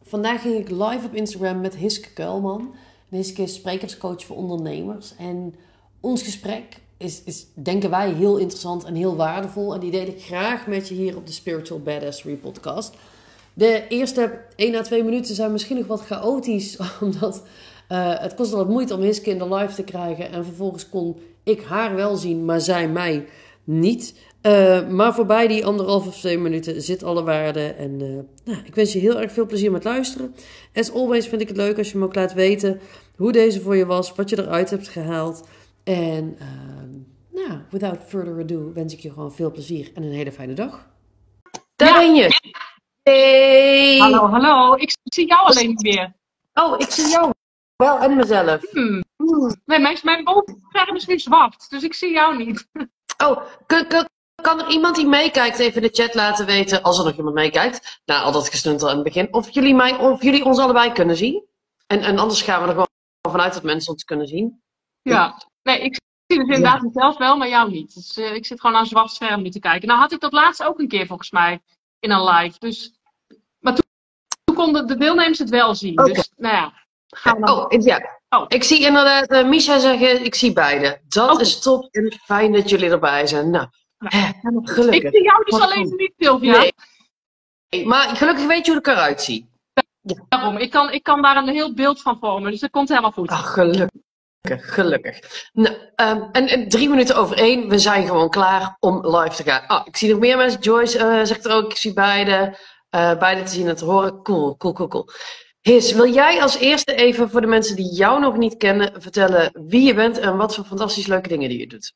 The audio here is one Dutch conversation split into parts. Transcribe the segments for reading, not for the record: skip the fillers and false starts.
Vandaag ging ik live op Instagram met Hiske Kuilman. En Hiske is sprekerscoach voor ondernemers. En ons gesprek is, denken wij, heel interessant en heel waardevol. En die deel ik graag met je hier op de Spiritual Badassery podcast. De eerste 1 à 2 minuten zijn misschien nog wat chaotisch. Omdat het kost wat moeite om Hiske in de live te krijgen. En vervolgens kon ik haar wel zien, maar zij mij niet. Maar voorbij die 1,5 of 2 minuten zit alle waarde. En ik wens je heel erg veel plezier met luisteren. As always vind ik het leuk als je me ook laat weten hoe deze voor je was. Wat je eruit hebt gehaald. En without further ado wens ik je gewoon veel plezier en een hele fijne dag. Daar ben je. Hey. Hallo. Ik zie jou alleen niet meer. Oh, ik zie jou wel en mezelf. Nee, mijn boven is nu zwart, dus ik zie jou niet. Oh, kan er iemand die meekijkt even in de chat laten weten, als er nog iemand meekijkt, na al dat gestuntel aan het begin, of jullie ons allebei kunnen zien? En anders gaan we er gewoon vanuit dat mensen ons kunnen zien. Ja, nee, ik zie dus inderdaad mezelf wel, maar jou niet. Dus ik zit gewoon aan een zwart scherm nu te kijken. Nou had ik dat laatst ook een keer volgens mij in een live. Dus, maar toen konden de deelnemers het wel zien. Okay. Dus nou ja, gaan we dan. Oh. Ik zie inderdaad Misha zeggen, ik zie beide. Dat is top en fijn dat jullie erbij zijn. Nou, gelukkig. Ik zie jou dus alleen niet, Sylvia. Nee, maar gelukkig weet je hoe ik eruit zie. Ja. Daarom, ik kan daar een heel beeld van vormen, dus dat komt helemaal goed. Gelukkig. Nou, en 3 minuten over 1, we zijn gewoon klaar om live te gaan. Oh, ik zie nog meer mensen. Joyce zegt er ook, ik zie beide. Beide te zien en te horen. Cool. His, wil jij als eerste even voor de mensen die jou nog niet kennen vertellen wie je bent en wat voor fantastisch leuke dingen die je doet?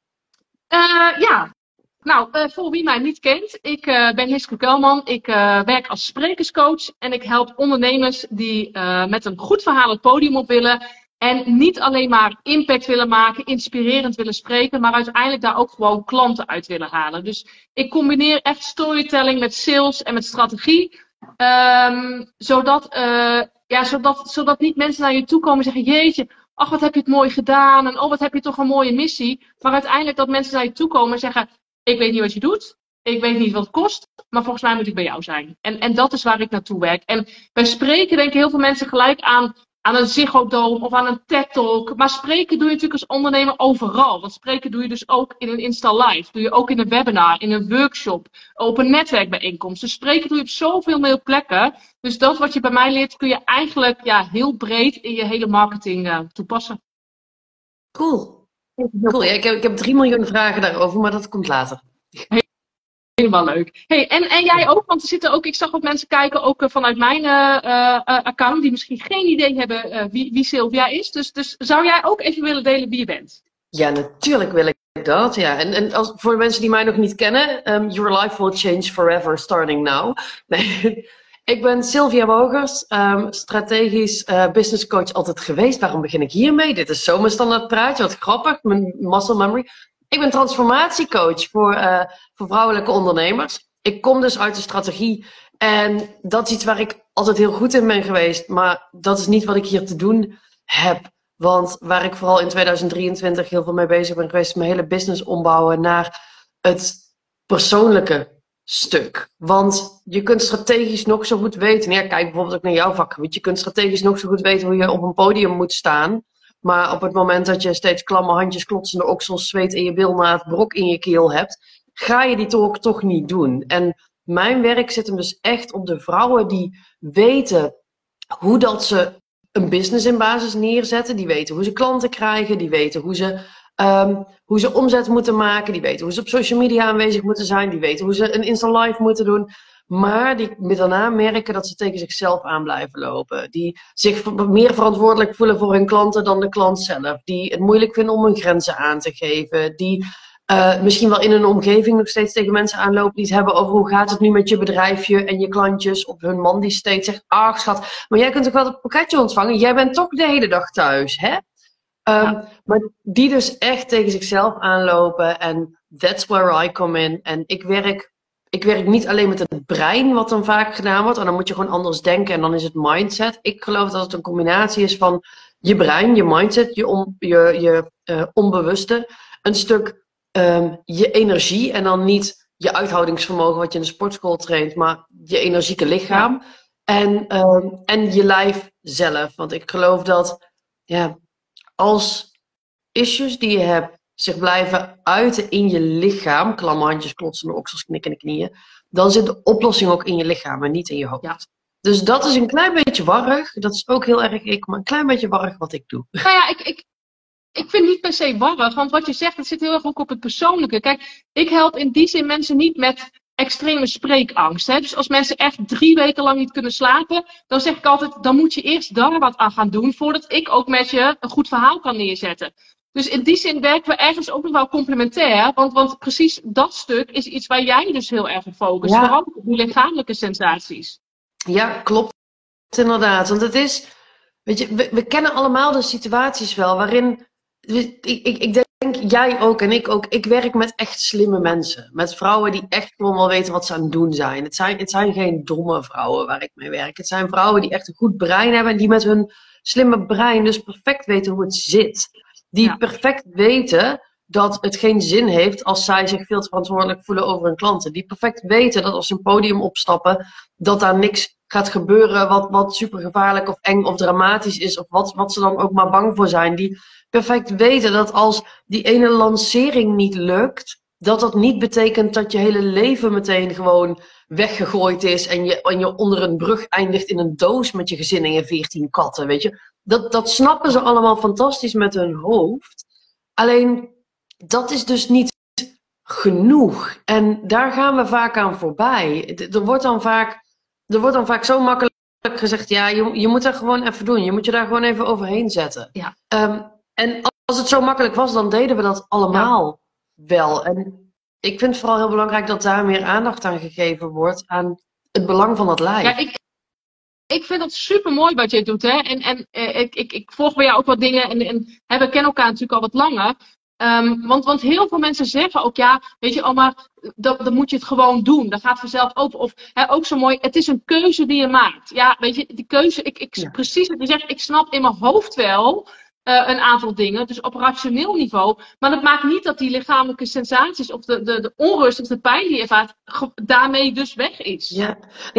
Voor wie mij niet kent, ik ben Hiske Kuilman. Ik werk als sprekerscoach en ik help ondernemers die met een goed verhaal het podium op willen. En niet alleen maar impact willen maken, inspirerend willen spreken, maar uiteindelijk daar ook gewoon klanten uit willen halen. Dus ik combineer echt storytelling met sales en met strategie. Zodat niet mensen naar je toe komen en zeggen, jeetje, ach wat heb je het mooi gedaan en oh wat heb je toch een mooie missie. Maar uiteindelijk dat mensen naar je toe komen en zeggen, ik weet niet wat je doet, ik weet niet wat het kost, maar volgens mij moet ik bij jou zijn. En dat is waar ik naartoe werk. En bij spreken denken heel veel mensen gelijk aan een Ziggo Dome of aan een TED Talk. Maar spreken doe je natuurlijk als ondernemer overal. Want spreken doe je dus ook in een Insta Live. Doe je ook in een webinar, in een workshop, op een netwerkbijeenkomst. Dus spreken doe je op zoveel meer plekken. Dus dat wat je bij mij leert kun je eigenlijk heel breed in je hele marketing toepassen. Cool. Ja, ik heb 3 miljoen vragen daarover, maar dat komt later. Helemaal leuk. Hey, en jij ook, want er zitten ook, ik zag ook mensen kijken, ook vanuit mijn account, die misschien geen idee hebben wie Sylvia is. Dus zou jij ook even willen delen wie je bent? Ja, natuurlijk wil ik dat. Ja. En voor de mensen die mij nog niet kennen, your life will change forever starting now. Nee. Ik ben Sylvia Wogers, strategisch business coach altijd geweest. Waarom begin ik hiermee? Dit is zo mijn standaard praatje, wat grappig, mijn muscle memory. Ik ben transformatiecoach voor vrouwelijke ondernemers. Ik kom dus uit de strategie en dat is iets waar ik altijd heel goed in ben geweest. Maar dat is niet wat ik hier te doen heb. Want waar ik vooral in 2023 heel veel mee bezig ben geweest, is mijn hele business ombouwen naar het persoonlijke stuk. Want je kunt strategisch nog zo goed weten. Ja, kijk bijvoorbeeld ook naar jouw vakgebied. Je kunt strategisch nog zo goed weten hoe je op een podium moet staan. Maar op het moment dat je steeds klamme handjes, klotsende oksels, zweet in je bilnaad, brok in je keel hebt, ga je die talk toch niet doen. En mijn werk zit hem dus echt op de vrouwen die weten hoe dat ze een business in basis neerzetten. Die weten hoe ze klanten krijgen, die weten hoe ze omzet moeten maken, die weten hoe ze op social media aanwezig moeten zijn, die weten hoe ze een Insta Live moeten doen. Maar die daarna merken dat ze tegen zichzelf aan blijven lopen. Die zich meer verantwoordelijk voelen voor hun klanten dan de klant zelf. Die het moeilijk vinden om hun grenzen aan te geven. Die misschien wel in hun omgeving nog steeds tegen mensen aanlopen die het hebben over hoe gaat het nu met je bedrijfje en je klantjes. Of hun man die steeds zegt, ach schat, maar jij kunt toch wel het pakketje ontvangen? Jij bent toch de hele dag thuis, hè? Maar die dus echt tegen zichzelf aanlopen. En that's where I come in. En ik werk niet alleen met het brein, wat dan vaak gedaan wordt. En dan moet je gewoon anders denken en dan is het mindset. Ik geloof dat het een combinatie is van je brein, je mindset, je onbewuste. Een stuk je energie en dan niet je uithoudingsvermogen wat je in de sportschool traint, maar je energieke lichaam. En je lijf zelf. Want ik geloof dat als issues die je hebt zich blijven uiten in je lichaam, klamme handjes, klotsende oksels, knikkende knieën, dan zit de oplossing ook in je lichaam en niet in je hoofd. Ja. Dus dat is een klein beetje warrig. Dat is ook heel erg maar een klein beetje warrig wat ik doe. Nou ja, ik vind niet per se warrig, want wat je zegt, het zit heel erg ook op het persoonlijke. Kijk, ik help in die zin mensen niet met extreme spreekangst. Hè? Dus als mensen echt 3 weken lang niet kunnen slapen, dan zeg ik altijd, dan moet je eerst daar wat aan gaan doen, voordat ik ook met je een goed verhaal kan neerzetten. Dus in die zin werken we ergens ook nog wel complementair, want precies dat stuk is iets waar jij dus heel erg op focust, vooral op die lichamelijke sensaties. Ja, klopt inderdaad. Want het is, weet je, we kennen allemaal de situaties wel waarin, ik denk jij ook en ik ook, ik werk met echt slimme mensen. Met vrouwen die echt gewoon wel weten wat ze aan het doen zijn. Het zijn geen domme vrouwen waar ik mee werk. Het zijn vrouwen die echt een goed brein hebben en die met hun slimme brein dus perfect weten hoe het zit. Die perfect weten dat het geen zin heeft als zij zich veel te verantwoordelijk voelen over hun klanten. Die perfect weten dat als ze een podium opstappen, dat daar niks gaat gebeuren wat super gevaarlijk of eng of dramatisch is. Of wat ze dan ook maar bang voor zijn. Die perfect weten dat als die ene lancering niet lukt, dat niet betekent dat je hele leven meteen gewoon weggegooid is. En je onder een brug eindigt in een doos met je gezin en je 14 katten, weet je. Dat snappen ze allemaal fantastisch met hun hoofd. Alleen, dat is dus niet genoeg. En daar gaan we vaak aan voorbij. Er wordt dan vaak zo makkelijk gezegd, ja, je moet dat gewoon even doen. Je moet je daar gewoon even overheen zetten. Ja. En als het zo makkelijk was, dan deden we dat allemaal wel. En ik vind het vooral heel belangrijk dat daar meer aandacht aan gegeven wordt, aan het belang van het lijf. Ja, ik vind het super mooi wat je doet, hè. En ik volg bij jou ook wat dingen en we kennen elkaar natuurlijk al wat langer. Want heel veel mensen zeggen ook, ja, weet je, maar dan moet je het gewoon doen. Dat gaat vanzelf open. Of ook zo mooi, het is een keuze die je maakt. Ja, weet je, die keuze, precies wat je zegt, ik snap in mijn hoofd wel een aantal dingen, dus op rationeel niveau. Maar dat maakt niet dat die lichamelijke sensaties of de onrust of de pijn die je ervaart, daarmee dus weg is. Ja,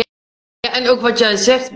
en ook wat jij zegt,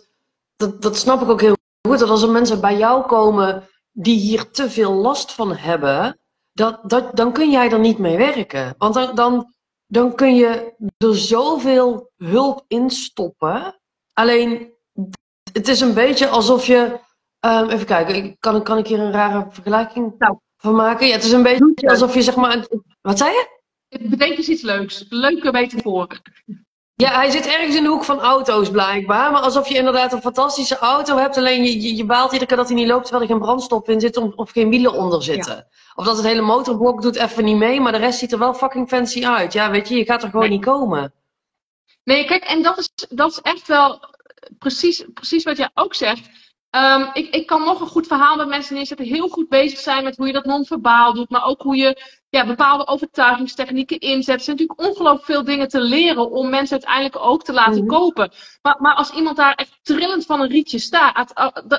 dat snap ik ook heel goed. Dat als er mensen bij jou komen die hier te veel last van hebben, dan kun jij er niet mee werken. Want dan kun je er zoveel hulp in stoppen. Alleen, het is een beetje alsof je... even kijken, kan ik hier een rare vergelijking van maken? Ja, het is een beetje alsof je zeg maar... Wat zei je? Bedenk eens iets leuks. Leuke metafoor. Ja, hij zit ergens in de hoek van auto's blijkbaar. Maar alsof je inderdaad een fantastische auto hebt. Alleen je baalt iedere keer dat hij niet loopt terwijl er geen brandstof in zit of geen wielen onder zitten. Ja. Of dat het hele motorblok doet even niet mee. Maar de rest ziet er wel fucking fancy uit. Ja, weet je gaat er gewoon niet komen. Nee, kijk, en dat is echt wel precies wat jij ook zegt. Ik kan nog een goed verhaal met mensen neerzetten. Heel goed bezig zijn met hoe je dat non-verbaal doet. Maar ook hoe je bepaalde overtuigingstechnieken inzet. Er zijn natuurlijk ongelooflijk veel dingen te leren om mensen uiteindelijk ook te laten kopen. Maar als iemand daar echt trillend van een rietje staat,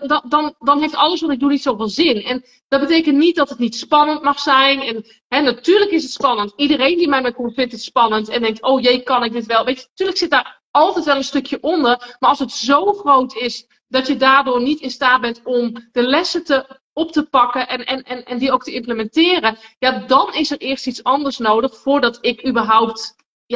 dan heeft alles wat ik doe niet zoveel zin. En dat betekent niet dat het niet spannend mag zijn. En natuurlijk is het spannend. Iedereen die mij komt vindt het spannend en denkt, oh jee, kan ik dit wel? Weet je, natuurlijk zit daar altijd wel een stukje onder. Maar als het zo groot is dat je daardoor niet in staat bent om de lessen op te pakken en die ook te implementeren, ja, dan is er eerst iets anders nodig voordat ik überhaupt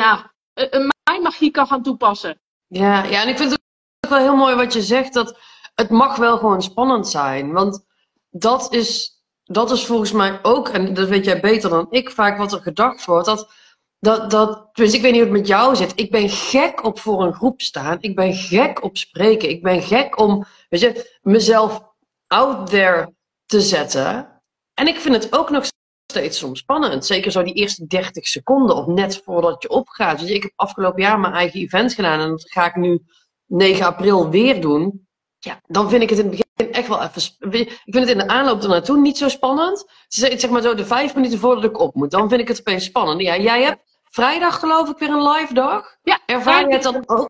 mijn magie kan gaan toepassen. Ja, en ik vind het ook wel heel mooi wat je zegt, dat het mag wel gewoon spannend zijn. Want dat is volgens mij ook, en dat weet jij beter dan ik, vaak wat er gedacht wordt, dus ik weet niet hoe het met jou zit. Ik ben gek op voor een groep staan. Ik ben gek op spreken. Ik ben gek om, weet je, mezelf out there te zetten. En ik vind het ook nog steeds soms spannend. Zeker zo die eerste 30 seconden of net voordat je opgaat. Weet je, ik heb afgelopen jaar mijn eigen event gedaan. En dat ga ik nu 9 april weer doen. Ja, dan vind ik het in het begin echt wel even... Ik vind het in de aanloop ernaartoe niet zo spannend. Zeg maar zo de 5 minuten voordat ik op moet. Dan vind ik het opeens spannend. Ja, jij hebt vrijdag geloof ik weer een live dag. Ja. Ervaar je het dan ook?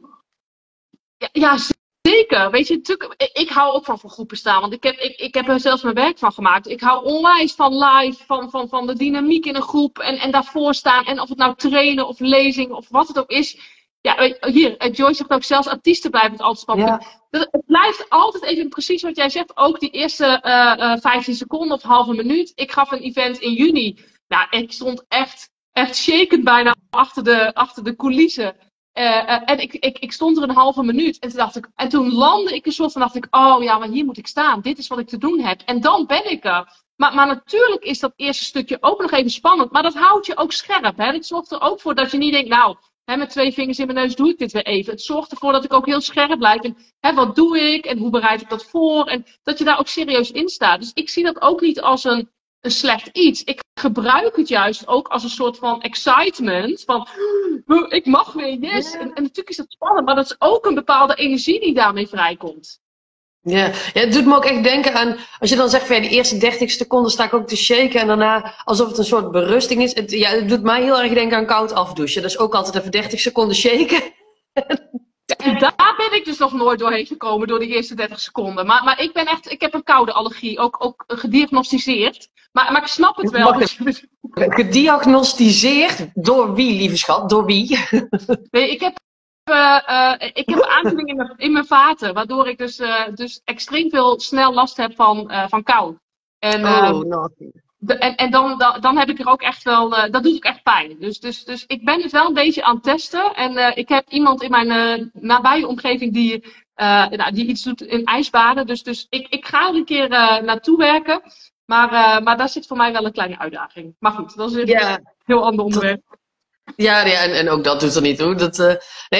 Ja, zeker. Weet je, natuurlijk, ik hou ook van voor groepen staan. Want ik heb er zelfs mijn werk van gemaakt. Ik hou onwijs van live, van de dynamiek in een groep. En daarvoor staan. En of het nou trainen of lezing of wat het ook is. hier, Joyce zegt ook, zelfs artiesten blijven het altijd spannend. Ja. Het blijft altijd even precies wat jij zegt. Ook die eerste 15 seconden of halve minuut. Ik gaf een event in juni. Nou, ik stond echt shakend bijna achter de coulissen. En ik stond er een halve minuut. En toen landde ik een soort van, dacht ik, oh ja, maar hier moet ik staan. Dit is wat ik te doen heb. En dan ben ik er. Maar natuurlijk is dat eerste stukje ook nog even spannend. Maar dat houdt je ook scherp. Hè? Dat zorgt er ook voor dat je niet denkt, nou, met 2 vingers in mijn neus doe ik dit weer even. Het zorgt ervoor dat ik ook heel scherp blijf. En wat doe ik? En hoe bereid ik dat voor? En dat je daar ook serieus in staat. Dus ik zie dat ook niet als een slecht iets. Ik gebruik het juist ook als een soort van excitement. Van, ik mag weer, yes. En natuurlijk is dat spannend. Maar dat is ook een bepaalde energie die daarmee vrijkomt. Ja, het doet me ook echt denken aan, als je dan zegt van de eerste 30 seconden sta ik ook te shaken en daarna alsof het een soort berusting is. Het doet mij heel erg denken aan koud afdouchen. Dus ook altijd even 30 seconden shaken. En daar ben ik dus nog nooit doorheen gekomen door die eerste 30 seconden. Maar ik heb een koude allergie, ook gediagnosticeerd. Maar ik snap het wel. Gediagnosticeerd? Door wie, lieve schat? Door wie? Nee, ik heb aandoeningen in mijn vaten, waardoor ik dus extreem veel snel last heb van kou. En, en dan heb ik er ook echt wel, dat doet ook echt pijn. Dus ik ben het wel een beetje aan het testen. En ik heb iemand in mijn nabije omgeving die iets doet in ijsbaden. Dus ik ga er een keer naartoe werken. Maar daar zit voor mij wel een kleine uitdaging. Maar goed, dat is een heel ander onderwerp. Ja, en ook dat doet er niet toe.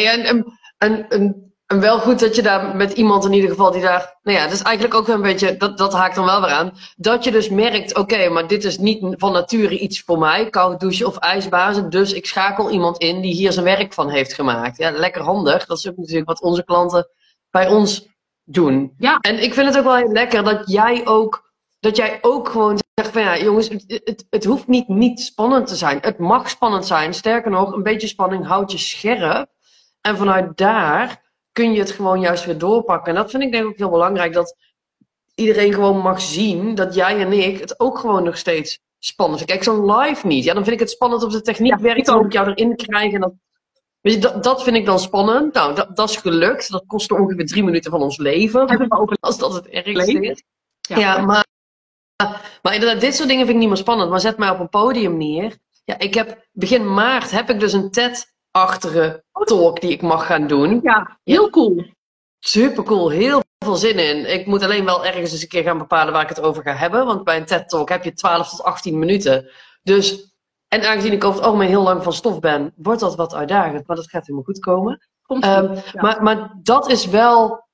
En wel goed dat je daar met iemand in ieder geval die daar... Nou ja, dat is eigenlijk ook wel een beetje... Dat haakt dan wel weer aan. Dat je dus merkt, oké, maar dit is niet van nature iets voor mij. Koud douchen of ijsbazen. Dus ik schakel iemand in die hier zijn werk van heeft gemaakt. Ja, lekker handig. Dat is ook natuurlijk wat onze klanten bij ons doen. Ja. En ik vind het ook wel heel lekker dat jij ook gewoon zegt van ja, jongens, het hoeft niet spannend te zijn. Het mag spannend zijn. Sterker nog, een beetje spanning houdt je scherp. En vanuit daar kun je het gewoon juist weer doorpakken. En dat vind ik denk ik ook heel belangrijk. Dat iedereen gewoon mag zien dat jij en ik het ook gewoon nog steeds spannend vinden. Kijk, zo'n live niet. Ja, dan vind ik het spannend op de techniek werkt. Dan moet ik jou erin krijgen. Dat vind ik dan spannend. Nou, dat is gelukt. Dat kostte ongeveer 3 minuten van ons leven. Als dat het ergste is. Ja, maar inderdaad, dit soort dingen vind ik niet meer spannend. Maar zet mij op een podium neer. Ja, begin maart heb ik dus een TED-achtige talk die ik mag gaan doen. Ja, heel cool. Super cool, heel veel zin in. Ik moet alleen wel ergens eens een keer gaan bepalen waar ik het over ga hebben. Want bij een TED-talk heb je 12 tot 18 minuten. Dus, en aangezien ik over het algemeen heel lang van stof ben, wordt dat wat uitdagend. Maar dat gaat helemaal goed komen. Maar dat is wel...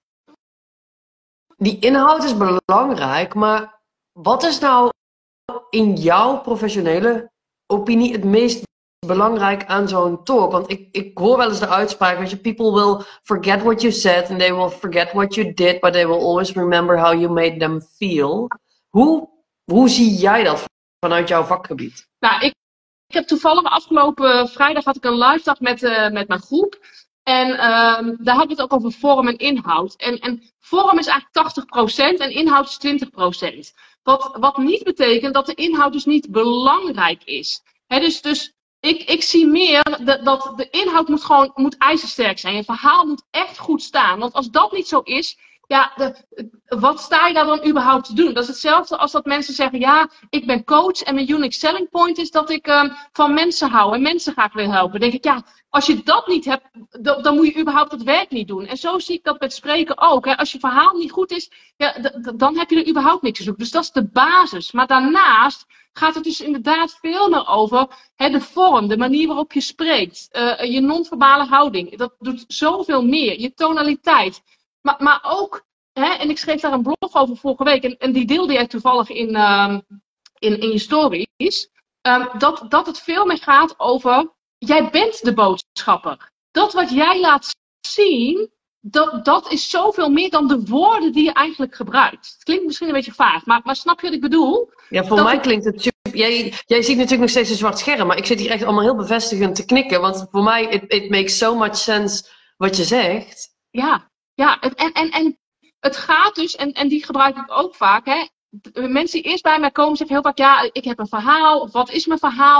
Die inhoud is belangrijk, maar wat is nou in jouw professionele opinie het meest belangrijk aan zo'n talk? Want ik hoor wel eens de uitspraak, weet je, people will forget what you said and they will forget what you did, but they will always remember how you made them feel. Hoe zie jij dat vanuit jouw vakgebied? Nou, ik heb toevallig afgelopen vrijdag had ik een live dag met mijn groep. En daar hadden we het ook over vorm en inhoud. En vorm is eigenlijk 80% en inhoud is 20%. Wat niet betekent dat de inhoud dus niet belangrijk is. Dus ik zie meer dat de inhoud moet ijzersterk zijn. Je verhaal moet echt goed staan. Want als dat niet zo is, ja, wat sta je daar dan überhaupt te doen? Dat is hetzelfde als dat mensen zeggen, ja, ik ben coach en mijn unique selling point is dat ik van mensen hou en mensen graag wil helpen. Dan denk ik, ja, als je dat niet hebt, dan moet je überhaupt het werk niet doen. En zo zie ik dat met spreken ook. Hè. Als je verhaal niet goed is, ja, dan heb je er überhaupt niks te zoeken. Dus dat is de basis. Maar daarnaast gaat het dus inderdaad veel meer over de vorm, de manier waarop je spreekt, je non-verbale houding. Dat doet zoveel meer. Je tonaliteit. Maar ook, en ik schreef daar een blog over vorige week, en die deelde jij toevallig in je stories, dat het veel meer gaat over, jij bent de boodschapper. Dat wat jij laat zien, dat is zoveel meer dan de woorden die je eigenlijk gebruikt. Het klinkt misschien een beetje vaag, maar snap je wat ik bedoel? Ja, voor mij klinkt het super. Jij ziet natuurlijk nog steeds een zwart scherm, maar ik zit hier echt allemaal heel bevestigend te knikken, want voor mij, it makes so much sense wat je zegt. Ja, en het gaat dus, en die gebruik ik ook vaak, mensen die eerst bij mij komen zeggen heel vaak, ja, ik heb een verhaal, of wat is mijn verhaal?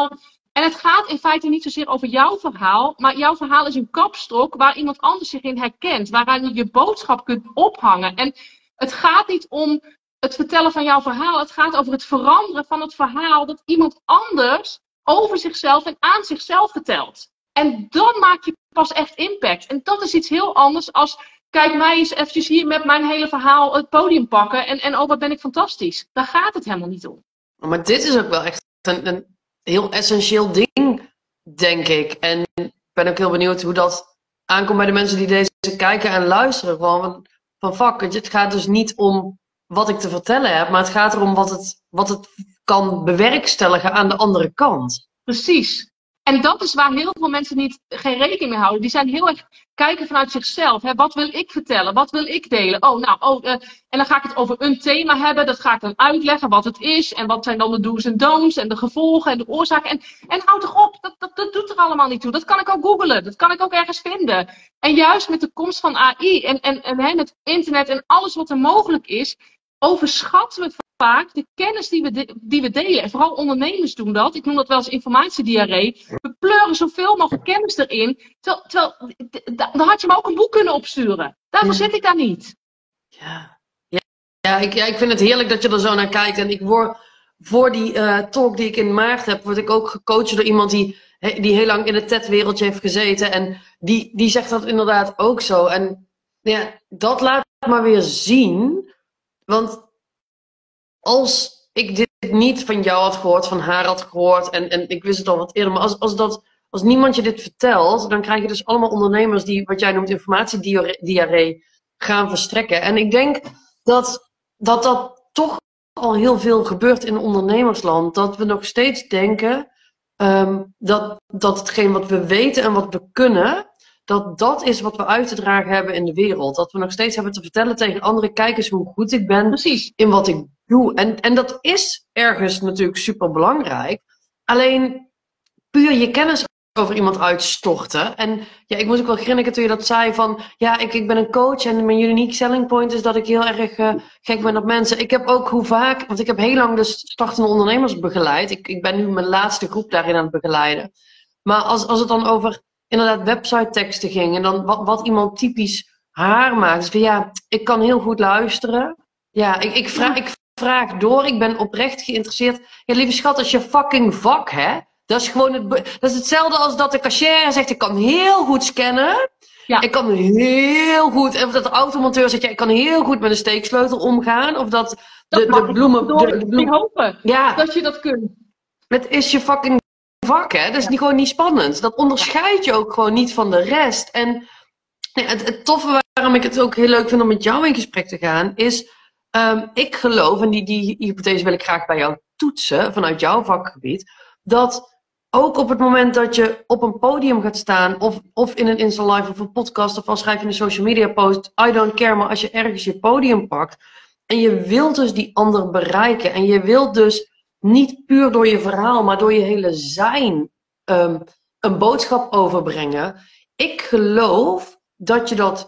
En het gaat in feite niet zozeer over jouw verhaal, maar jouw verhaal is een kapstok waar iemand anders zich in herkent, waaraan je je boodschap kunt ophangen. En het gaat niet om het vertellen van jouw verhaal, het gaat over het veranderen van het verhaal dat iemand anders over zichzelf en aan zichzelf vertelt. En dan maak je pas echt impact. En dat is iets heel anders als, kijk mij eens eventjes hier met mijn hele verhaal het podium pakken en oh wat ben ik fantastisch. Daar gaat het helemaal niet om. Maar dit is ook wel echt een heel essentieel ding, denk ik. En ik ben ook heel benieuwd hoe dat aankomt bij de mensen die deze kijken en luisteren. Gewoon van fuck, het gaat dus niet om wat ik te vertellen heb, maar het gaat erom wat het kan bewerkstelligen aan de andere kant. Precies. En dat is waar heel veel mensen geen rekening mee houden. Die zijn heel erg kijken vanuit zichzelf. Hè? Wat wil ik vertellen? Wat wil ik delen? En dan ga ik het over een thema hebben. Dat ga ik dan uitleggen wat het is. En wat zijn dan de do's en don'ts. En de gevolgen en de oorzaken. En houd toch op. Dat doet er allemaal niet toe. Dat kan ik ook googlen. Dat kan ik ook ergens vinden. En juist met de komst van AI en met internet en alles wat er mogelijk is, overschatten we vaak de kennis die we delen. En vooral ondernemers doen dat. Ik noem dat wel eens informatiediarree. We pleuren zoveel mogelijk kennis erin. Terwijl dan had je me ook een boek kunnen opsturen. Daarvoor zit ik daar niet. Ja, ik vind het heerlijk dat je er zo naar kijkt. En ik word voor die talk die ik in maart heb, word ik ook gecoacht door iemand die heel lang in het TED-wereldje heeft gezeten. En die zegt dat inderdaad ook zo. En ja, dat laat maar weer zien. Want als ik dit niet van jou had gehoord, van haar had gehoord, en ik wist het al wat eerder, maar als niemand je dit vertelt, dan krijg je dus allemaal ondernemers die, wat jij noemt, informatiediarree gaan verstrekken. En ik denk dat toch al heel veel gebeurt in ondernemersland. Dat we nog steeds denken dat hetgeen wat we weten en wat we kunnen, dat is wat we uit te dragen hebben in de wereld. Dat we nog steeds hebben te vertellen tegen anderen, kijk eens hoe goed ik ben. Precies. In wat ik doe. En dat is ergens natuurlijk super belangrijk. Alleen puur je kennis over iemand uitstorten. En ja, ik moest ook wel grinniken toen je dat zei van, ja, ik ben een coach en mijn unique selling point is dat ik heel erg gek ben op mensen. Ik heb ook want ik heb heel lang dus startende ondernemers begeleid. Ik ben nu mijn laatste groep daarin aan het begeleiden. Maar als het dan over inderdaad website teksten ging en dan wat iemand typisch haar maakt. Dus van, ja, ik kan heel goed luisteren. Ja, ik vraag door. Ik ben oprecht geïnteresseerd. Ja, lieve schat, als je fucking vak, hè. Dat is gewoon dat is hetzelfde als dat de cashier zegt, ik kan heel goed scannen. Ja. Ik kan heel goed, of dat de automonteur zegt, ja, ik kan heel goed met een steeksleutel omgaan. Of dat de bloemen. Hopen dat je dat kunt. Het is je fucking vak, hè. Dat is gewoon niet spannend. Dat onderscheid je ook gewoon niet van de rest. En het toffe waarom ik het ook heel leuk vind om met jou in gesprek te gaan, is, ik geloof, en die hypothese wil ik graag bij jou toetsen, vanuit jouw vakgebied, dat ook op het moment dat je op een podium gaat staan, of in een Insta Live of een podcast, of al schrijf je een social media post, I don't care, maar als je ergens je podium pakt, en je wilt dus die ander bereiken, en je wilt dus niet puur door je verhaal, maar door je hele zijn een boodschap overbrengen. Ik geloof dat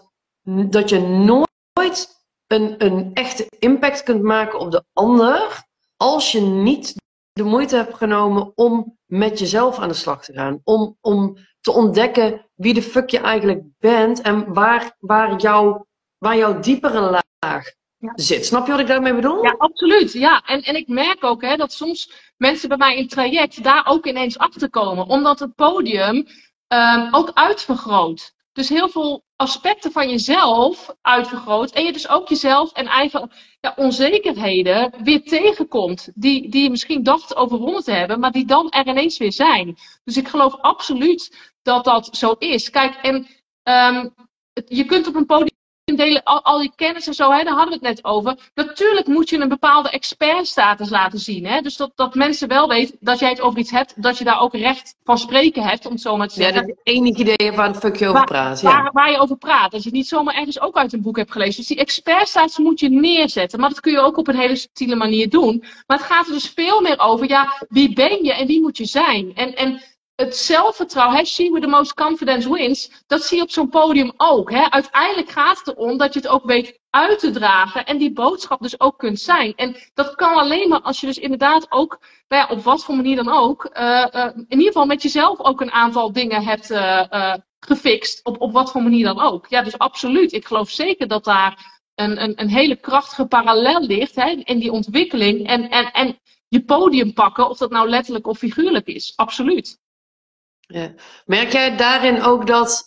je nooit een echte impact kunt maken op de ander als je niet de moeite hebt genomen om met jezelf aan de slag te gaan. Om te ontdekken wie de fuck je eigenlijk bent en waar jouw diepere laag zit. Snap je wat ik daarmee bedoel? Ja, absoluut. Ja. En ik merk ook dat soms mensen bij mij in het traject daar ook ineens achter komen. Omdat het podium ook uitvergroot. Dus heel veel aspecten van jezelf uitvergroot. En je dus ook jezelf en eigen onzekerheden weer tegenkomt. Die je misschien dacht overwonnen te hebben, maar die dan er ineens weer zijn. Dus ik geloof absoluut dat dat zo is. Kijk, en je kunt op een podium delen al je kennis en zo, daar hadden we het net over. Natuurlijk moet je een bepaalde expertstatus laten zien. Hè? Dus dat mensen wel weten dat jij het over iets hebt, dat je daar ook recht van spreken hebt, om het zo maar te zeggen. Ja, dat je enig idee hebt waar de fuck je over praat. Waar je over praat. Dat je het niet zomaar ergens ook uit een boek hebt gelezen. Dus die expertstatus moet je neerzetten. Maar dat kun je ook op een hele subtiele manier doen. Maar het gaat er dus veel meer over, wie ben je en wie moet je zijn? En het zelfvertrouwen, she with the most confidence wins, dat zie je op zo'n podium ook. Hè? Uiteindelijk gaat het erom dat je het ook weet uit te dragen en die boodschap dus ook kunt zijn. En dat kan alleen maar als je dus inderdaad ook, nou ja, op wat voor manier dan ook, in ieder geval met jezelf ook een aantal dingen hebt gefixt, op wat voor manier dan ook. Ja, dus absoluut. Ik geloof zeker dat daar een hele krachtige parallel ligt, hè, in die ontwikkeling en je podium pakken, of dat nou letterlijk of figuurlijk is. Absoluut. Ja. Merk jij daarin ook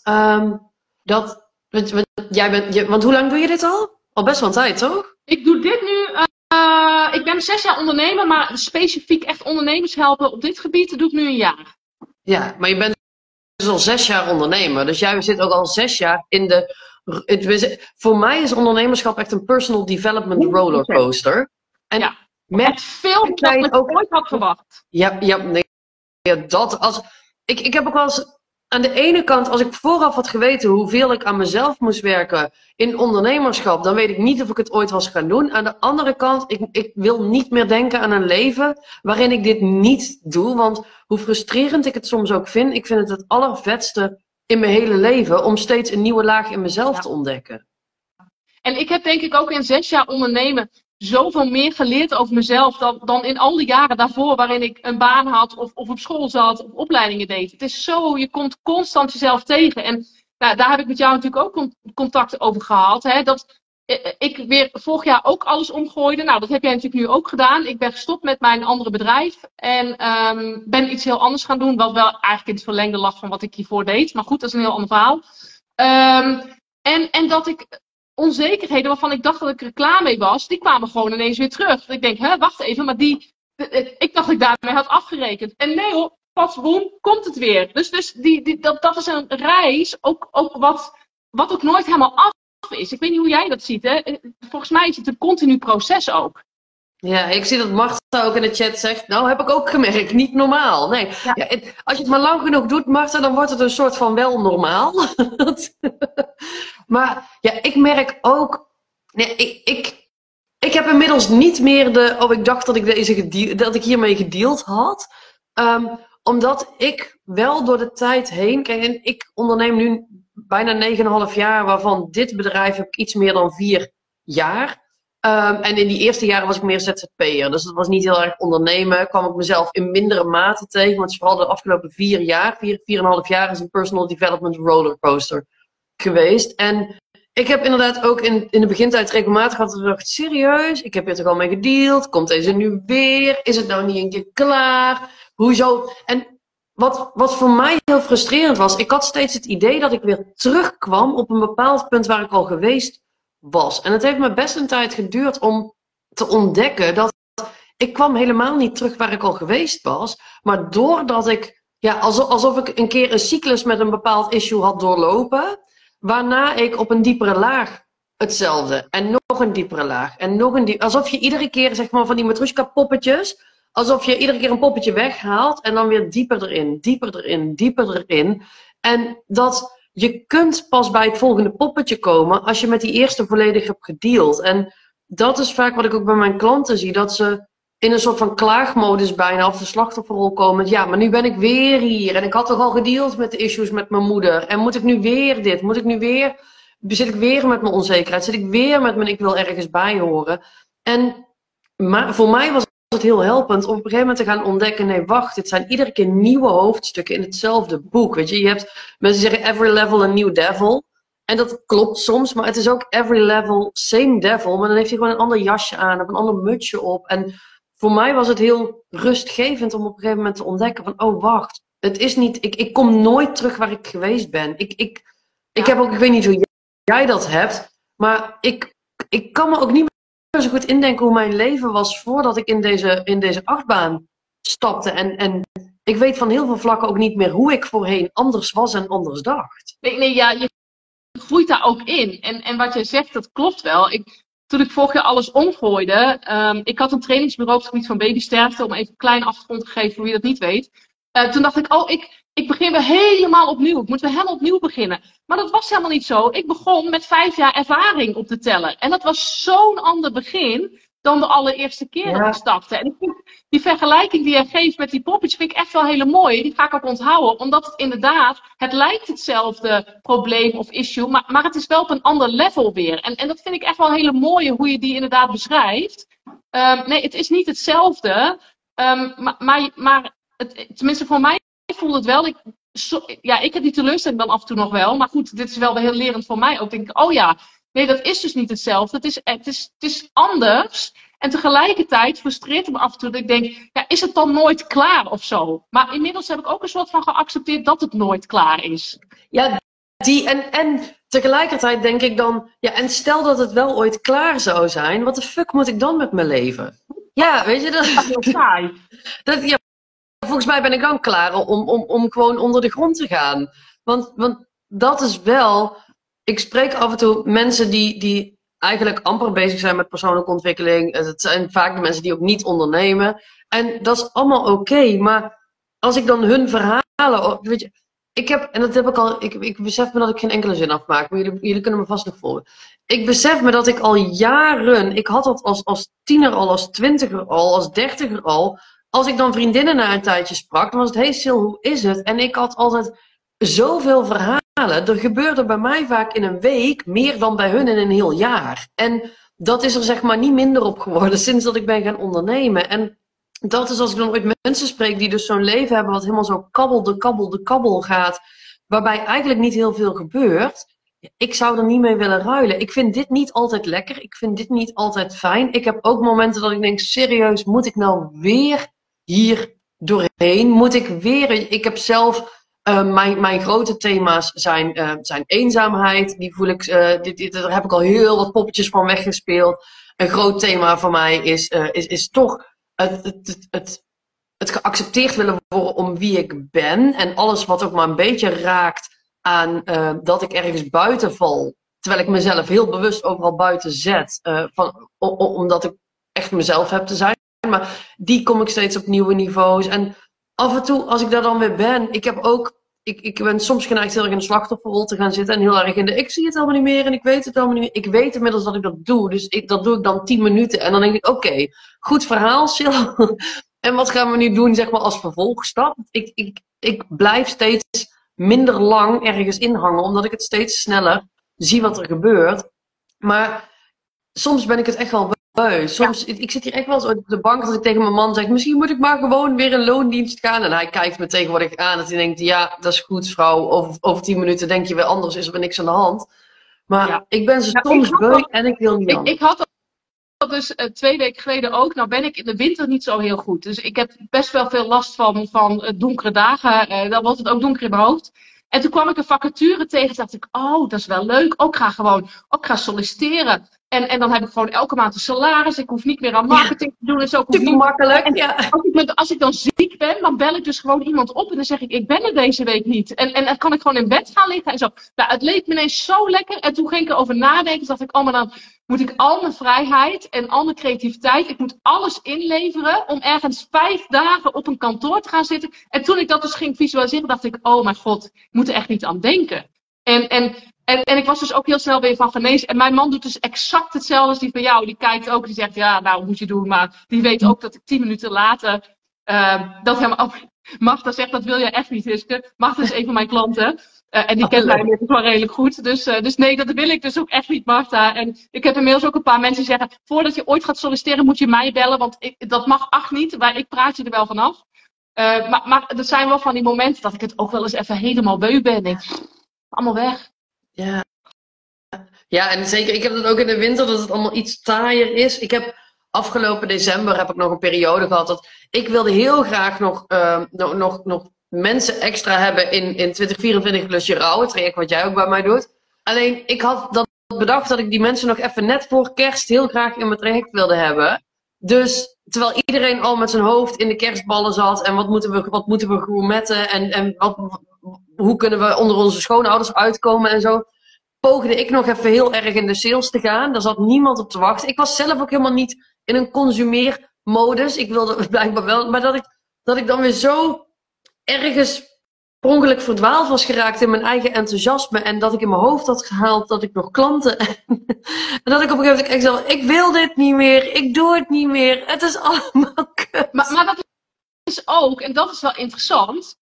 want hoe lang doe je dit al? Al best wel een tijd, toch? Ik doe dit nu, ik ben 6 jaar ondernemer, maar specifiek echt ondernemers helpen op dit gebied doe ik nu een jaar. Ja, maar je bent dus al 6 jaar ondernemer. Dus jij zit ook al 6 jaar in voor mij is ondernemerschap echt een personal development rollercoaster. En ja, merk veel dat ik ooit had verwacht. Ik heb ook wel eens aan de ene kant, als ik vooraf had geweten hoeveel ik aan mezelf moest werken in ondernemerschap, dan weet ik niet of ik het ooit was gaan doen. Aan de andere kant, ik wil niet meer denken aan een leven waarin ik dit niet doe. Want hoe frustrerend ik het soms ook vind, ik vind het allervetste in mijn hele leven om steeds een nieuwe laag in mezelf te ontdekken. En ik heb denk ik ook in 6 jaar ondernemen zoveel meer geleerd over mezelf dan in al die jaren daarvoor waarin ik een baan had of op school zat of opleidingen deed. Het is zo, je komt constant jezelf tegen. En nou, daar heb ik met jou natuurlijk ook contact over gehad. Hè, dat ik weer vorig jaar ook alles omgooide. Nou, dat heb jij natuurlijk nu ook gedaan. Ik ben gestopt met mijn andere bedrijf en ben iets heel anders gaan doen. Wat wel eigenlijk in het verlengde lag van wat ik hiervoor deed. Maar goed, dat is een heel ander verhaal. En dat ik onzekerheden waarvan ik dacht dat ik er klaar mee was, die kwamen gewoon ineens weer terug. Ik denk, wacht even, maar ik dacht dat ik daarmee had afgerekend. En nee hoor, pas boem, komt het weer. Dus dat is een reis, ook wat ook nooit helemaal af is. Ik weet niet hoe jij dat ziet, hè? Volgens mij is het een continu proces ook. Ja, ik zie dat Marta ook in de chat zegt, nou heb ik ook gemerkt, niet normaal. Nee, ja. Als je het maar lang genoeg doet, Marta, dan wordt het een soort van wel normaal. Maar ja, ik merk ook, nee, ik heb inmiddels niet meer ik dacht dat ik hiermee gedeeld had. Omdat ik wel door de tijd heen, kijk, en ik onderneem nu bijna 9,5 jaar, waarvan dit bedrijf heb ik iets meer dan 4 jaar. En in die eerste jaren was ik meer ZZP'er. Dus dat was niet heel erg ondernemen. Kwam ik mezelf in mindere mate tegen. Want het is vooral de afgelopen 4 jaar, 4,5 jaar is een personal development rollercoaster geweest. En ik heb inderdaad ook in de begintijd regelmatig gehad dat ik dacht, serieus? Ik heb hier toch al mee gedeeld? Komt deze nu weer? Is het nou niet een keer klaar? Hoezo? En wat voor mij heel frustrerend was, ik had steeds het idee dat ik weer terugkwam op een bepaald punt waar ik al geweest was. En het heeft me best een tijd geduurd om te ontdekken dat ik kwam helemaal niet terug waar ik al geweest was. Maar doordat ik, alsof ik een keer een cyclus met een bepaald issue had doorlopen, waarna ik op een diepere laag hetzelfde. En nog een diepere laag. En nog een alsof je iedere keer, zeg maar, van die Matroeska poppetjes, alsof je iedere keer een poppetje weghaalt en dan weer dieper erin, dieper erin, dieper erin. En dat je kunt pas bij het volgende poppetje komen als je met die eerste volledig hebt gedeeld. En dat is vaak wat ik ook bij mijn klanten zie, dat ze in een soort van klaagmodus bijna of de slachtofferrol komen. Ja, maar nu ben ik weer hier en ik had toch al gedeeld met de issues met mijn moeder. En moet ik nu weer dit? Zit ik weer met mijn onzekerheid? Zit ik weer met mijn ik wil ergens bij horen? Maar voor mij was het heel helpend om op een gegeven moment te gaan ontdekken, nee wacht, dit zijn iedere keer nieuwe hoofdstukken in hetzelfde boek. Weet je hebt mensen zeggen every level a new devil. En dat klopt soms, maar het is ook every level same devil. Maar dan heeft hij gewoon een ander jasje aan of een ander mutsje op. En voor mij was het heel rustgevend om op een gegeven moment te ontdekken van, oh wacht, het is niet, ik kom nooit terug waar ik geweest ben. Ik weet niet hoe jij dat hebt, maar ik kan me ook niet meer zo goed indenken hoe mijn leven was voordat ik in deze achtbaan stapte. En ik weet van heel veel vlakken ook niet meer hoe ik voorheen anders was en anders dacht. Nee, je groeit daar ook in. En wat jij zegt, dat klopt wel. Toen ik vorig jaar alles omgooide, ik had een trainingsbureau op het gebied van babysterfte, om even een kleine achtergrond te geven voor wie dat niet weet. Toen dacht ik, ik begin weer helemaal opnieuw. Ik moet weer helemaal opnieuw beginnen. Maar dat was helemaal niet zo. Ik begon met 5 jaar ervaring op te tellen. En dat was zo'n ander begin, dan de allereerste keer dat ik stapte. En ik vind die vergelijking die jij geeft met die poppetjes, vind ik echt wel hele mooi. Die ga ik ook onthouden, omdat het inderdaad, het lijkt hetzelfde probleem of issue, maar het is wel op een ander level weer. En dat vind ik echt wel hele mooie, hoe je die inderdaad beschrijft. Nee, het is niet hetzelfde, maar tenminste voor mij voelt het wel. Ik heb die teleurstelling dan af en toe nog wel, maar goed, dit is wel heel lerend voor mij ook. Denk ik, oh ja, nee, dat is dus niet hetzelfde. Het is anders. En tegelijkertijd frustreert het me af en toe dat ik denk, ja, is het dan nooit klaar of zo? Maar inmiddels heb ik ook een soort van geaccepteerd dat het nooit klaar is. Ja, en tegelijkertijd denk ik dan, ja, en stel dat het wel ooit klaar zou zijn, wat de fuck moet ik dan met mijn leven? Ja, weet je, dat is heel saai. Ja, volgens mij ben ik dan klaar om gewoon onder de grond te gaan. Want dat is wel, ik spreek af en toe mensen die eigenlijk amper bezig zijn met persoonlijke ontwikkeling. Het zijn vaak de mensen die ook niet ondernemen. En dat is allemaal oké, maar als ik dan hun verhalen, weet je, en dat heb ik al, ik besef me dat ik geen enkele zin afmaak, maar jullie kunnen me vast nog volgen. Ik besef me dat ik al jaren, ik had dat als tiener al, als twintiger al, als dertiger al. Als ik dan vriendinnen na een tijdje sprak, dan was het, hey Sil, hoe is het? En ik had altijd zoveel verhalen. Er gebeurde bij mij vaak in een week meer dan bij hun in een heel jaar. En dat is er zeg maar niet minder op geworden sinds dat ik ben gaan ondernemen. En dat is als ik dan ooit met mensen spreek die dus zo'n leven hebben wat helemaal zo kabbel gaat. Waarbij eigenlijk niet heel veel gebeurt. Ik zou er niet mee willen ruilen. Ik vind dit niet altijd lekker. Ik vind dit niet altijd fijn. Ik heb ook momenten dat ik denk, serieus, moet ik nou weer hier doorheen? Moet ik weer... Ik heb zelf... mijn grote thema's zijn eenzaamheid. Die voel ik... daar heb ik al heel wat poppetjes van weggespeeld. Een groot thema voor mij is toch het geaccepteerd willen worden om wie ik ben. En alles wat ook maar een beetje raakt aan dat ik ergens buiten val. Terwijl ik mezelf heel bewust overal buiten zet. Omdat ik echt mezelf heb te zijn. Maar die kom ik steeds op nieuwe niveaus. En af en toe, als ik daar dan weer ben, ik ben soms geneigd heel erg in de slachtofferrol te gaan zitten. En heel erg in ik zie het allemaal niet meer en ik weet het allemaal niet meer. Ik weet inmiddels dat ik dat doe. Dus dat doe ik dan 10 minuten. En dan denk ik, oké, goed verhaal, Sil. En wat gaan we nu doen, zeg maar, als vervolgstap? Ik blijf steeds minder lang ergens inhangen, omdat ik het steeds sneller zie wat er gebeurt. Maar soms ben ik het echt wel beu. Soms, ik zit hier echt wel eens op de bank dat ik tegen mijn man zeg, misschien moet ik maar gewoon weer in loondienst gaan. En hij kijkt me tegenwoordig aan dat hij denkt, ja, dat is goed, vrouw. Over 10 minuten denk je weer anders, is er weer niks aan de hand. Maar ik ben ze soms beu en ik wil niet anders. Ik had dat dus 2 weken geleden ook. Nou ben ik in de winter niet zo heel goed. Dus ik heb best wel veel last van donkere dagen. Dan wordt het ook donker in mijn hoofd. En toen kwam ik een vacature tegen. Dacht ik, oh, dat is wel leuk. Ook ga solliciteren. En dan heb ik gewoon elke maand een salaris. Ik hoef niet meer aan marketing te doen. En zo. Super makkelijk. Als ik dan ziek ben, dan bel ik dus gewoon iemand op. En dan zeg ik ben er deze week niet. En dan kan ik gewoon in bed gaan liggen en zo. Nou, het leek me ineens zo lekker. En toen ging ik erover nadenken. Toen dacht ik, oh, maar dan moet ik al mijn vrijheid en al mijn creativiteit. Ik moet alles inleveren om ergens 5 dagen op een kantoor te gaan zitten. En toen ik dat dus ging visualiseren, dacht ik, oh mijn god, ik moet er echt niet aan denken. En ik was dus ook heel snel weer van genezen. En mijn man doet dus exact hetzelfde als die van jou. Die kijkt ook, die zegt, ja, nou, moet je doen. Maar die weet ook dat ik 10 minuten later, dat helemaal... Magda zegt, dat wil jij echt niet, Hiske. Magda is een van mijn klanten. En die kent mij inmiddels wel redelijk goed. Dus nee, dat wil ik dus ook echt niet, Magda. En ik heb inmiddels ook een paar mensen die zeggen, voordat je ooit gaat solliciteren, moet je mij bellen. Want dat mag echt niet, maar ik praat je er wel vanaf. Maar er zijn wel van die momenten dat ik het ook wel eens even helemaal beu ben. Ik, allemaal weg. Ja, en zeker, ik heb dat ook in de winter, dat het allemaal iets taaier is. Ik heb afgelopen december heb ik nog een periode gehad dat ik wilde heel graag nog mensen extra hebben in 2024 plus je rouwe traject, wat jij ook bij mij doet. Alleen, ik had dat bedacht dat ik die mensen nog even net voor kerst heel graag in mijn traject wilde hebben. Dus, terwijl iedereen al met zijn hoofd in de kerstballen zat en wat moeten we gourmetten en hoe kunnen we onder onze schoonouders uitkomen en zo, poogde ik nog even heel erg in de sales te gaan. Daar zat niemand op te wachten. Ik was zelf ook helemaal niet in een consumeermodus. Ik wilde blijkbaar wel, maar dat ik dan weer zo ergens ongeluk verdwaald was geraakt in mijn eigen enthousiasme. En dat ik in mijn hoofd had gehaald dat ik nog klanten. En dat ik op een gegeven moment echt zo, ik wil dit niet meer. Ik doe het niet meer. Het is allemaal kut. Maar dat is ook, en dat is wel interessant.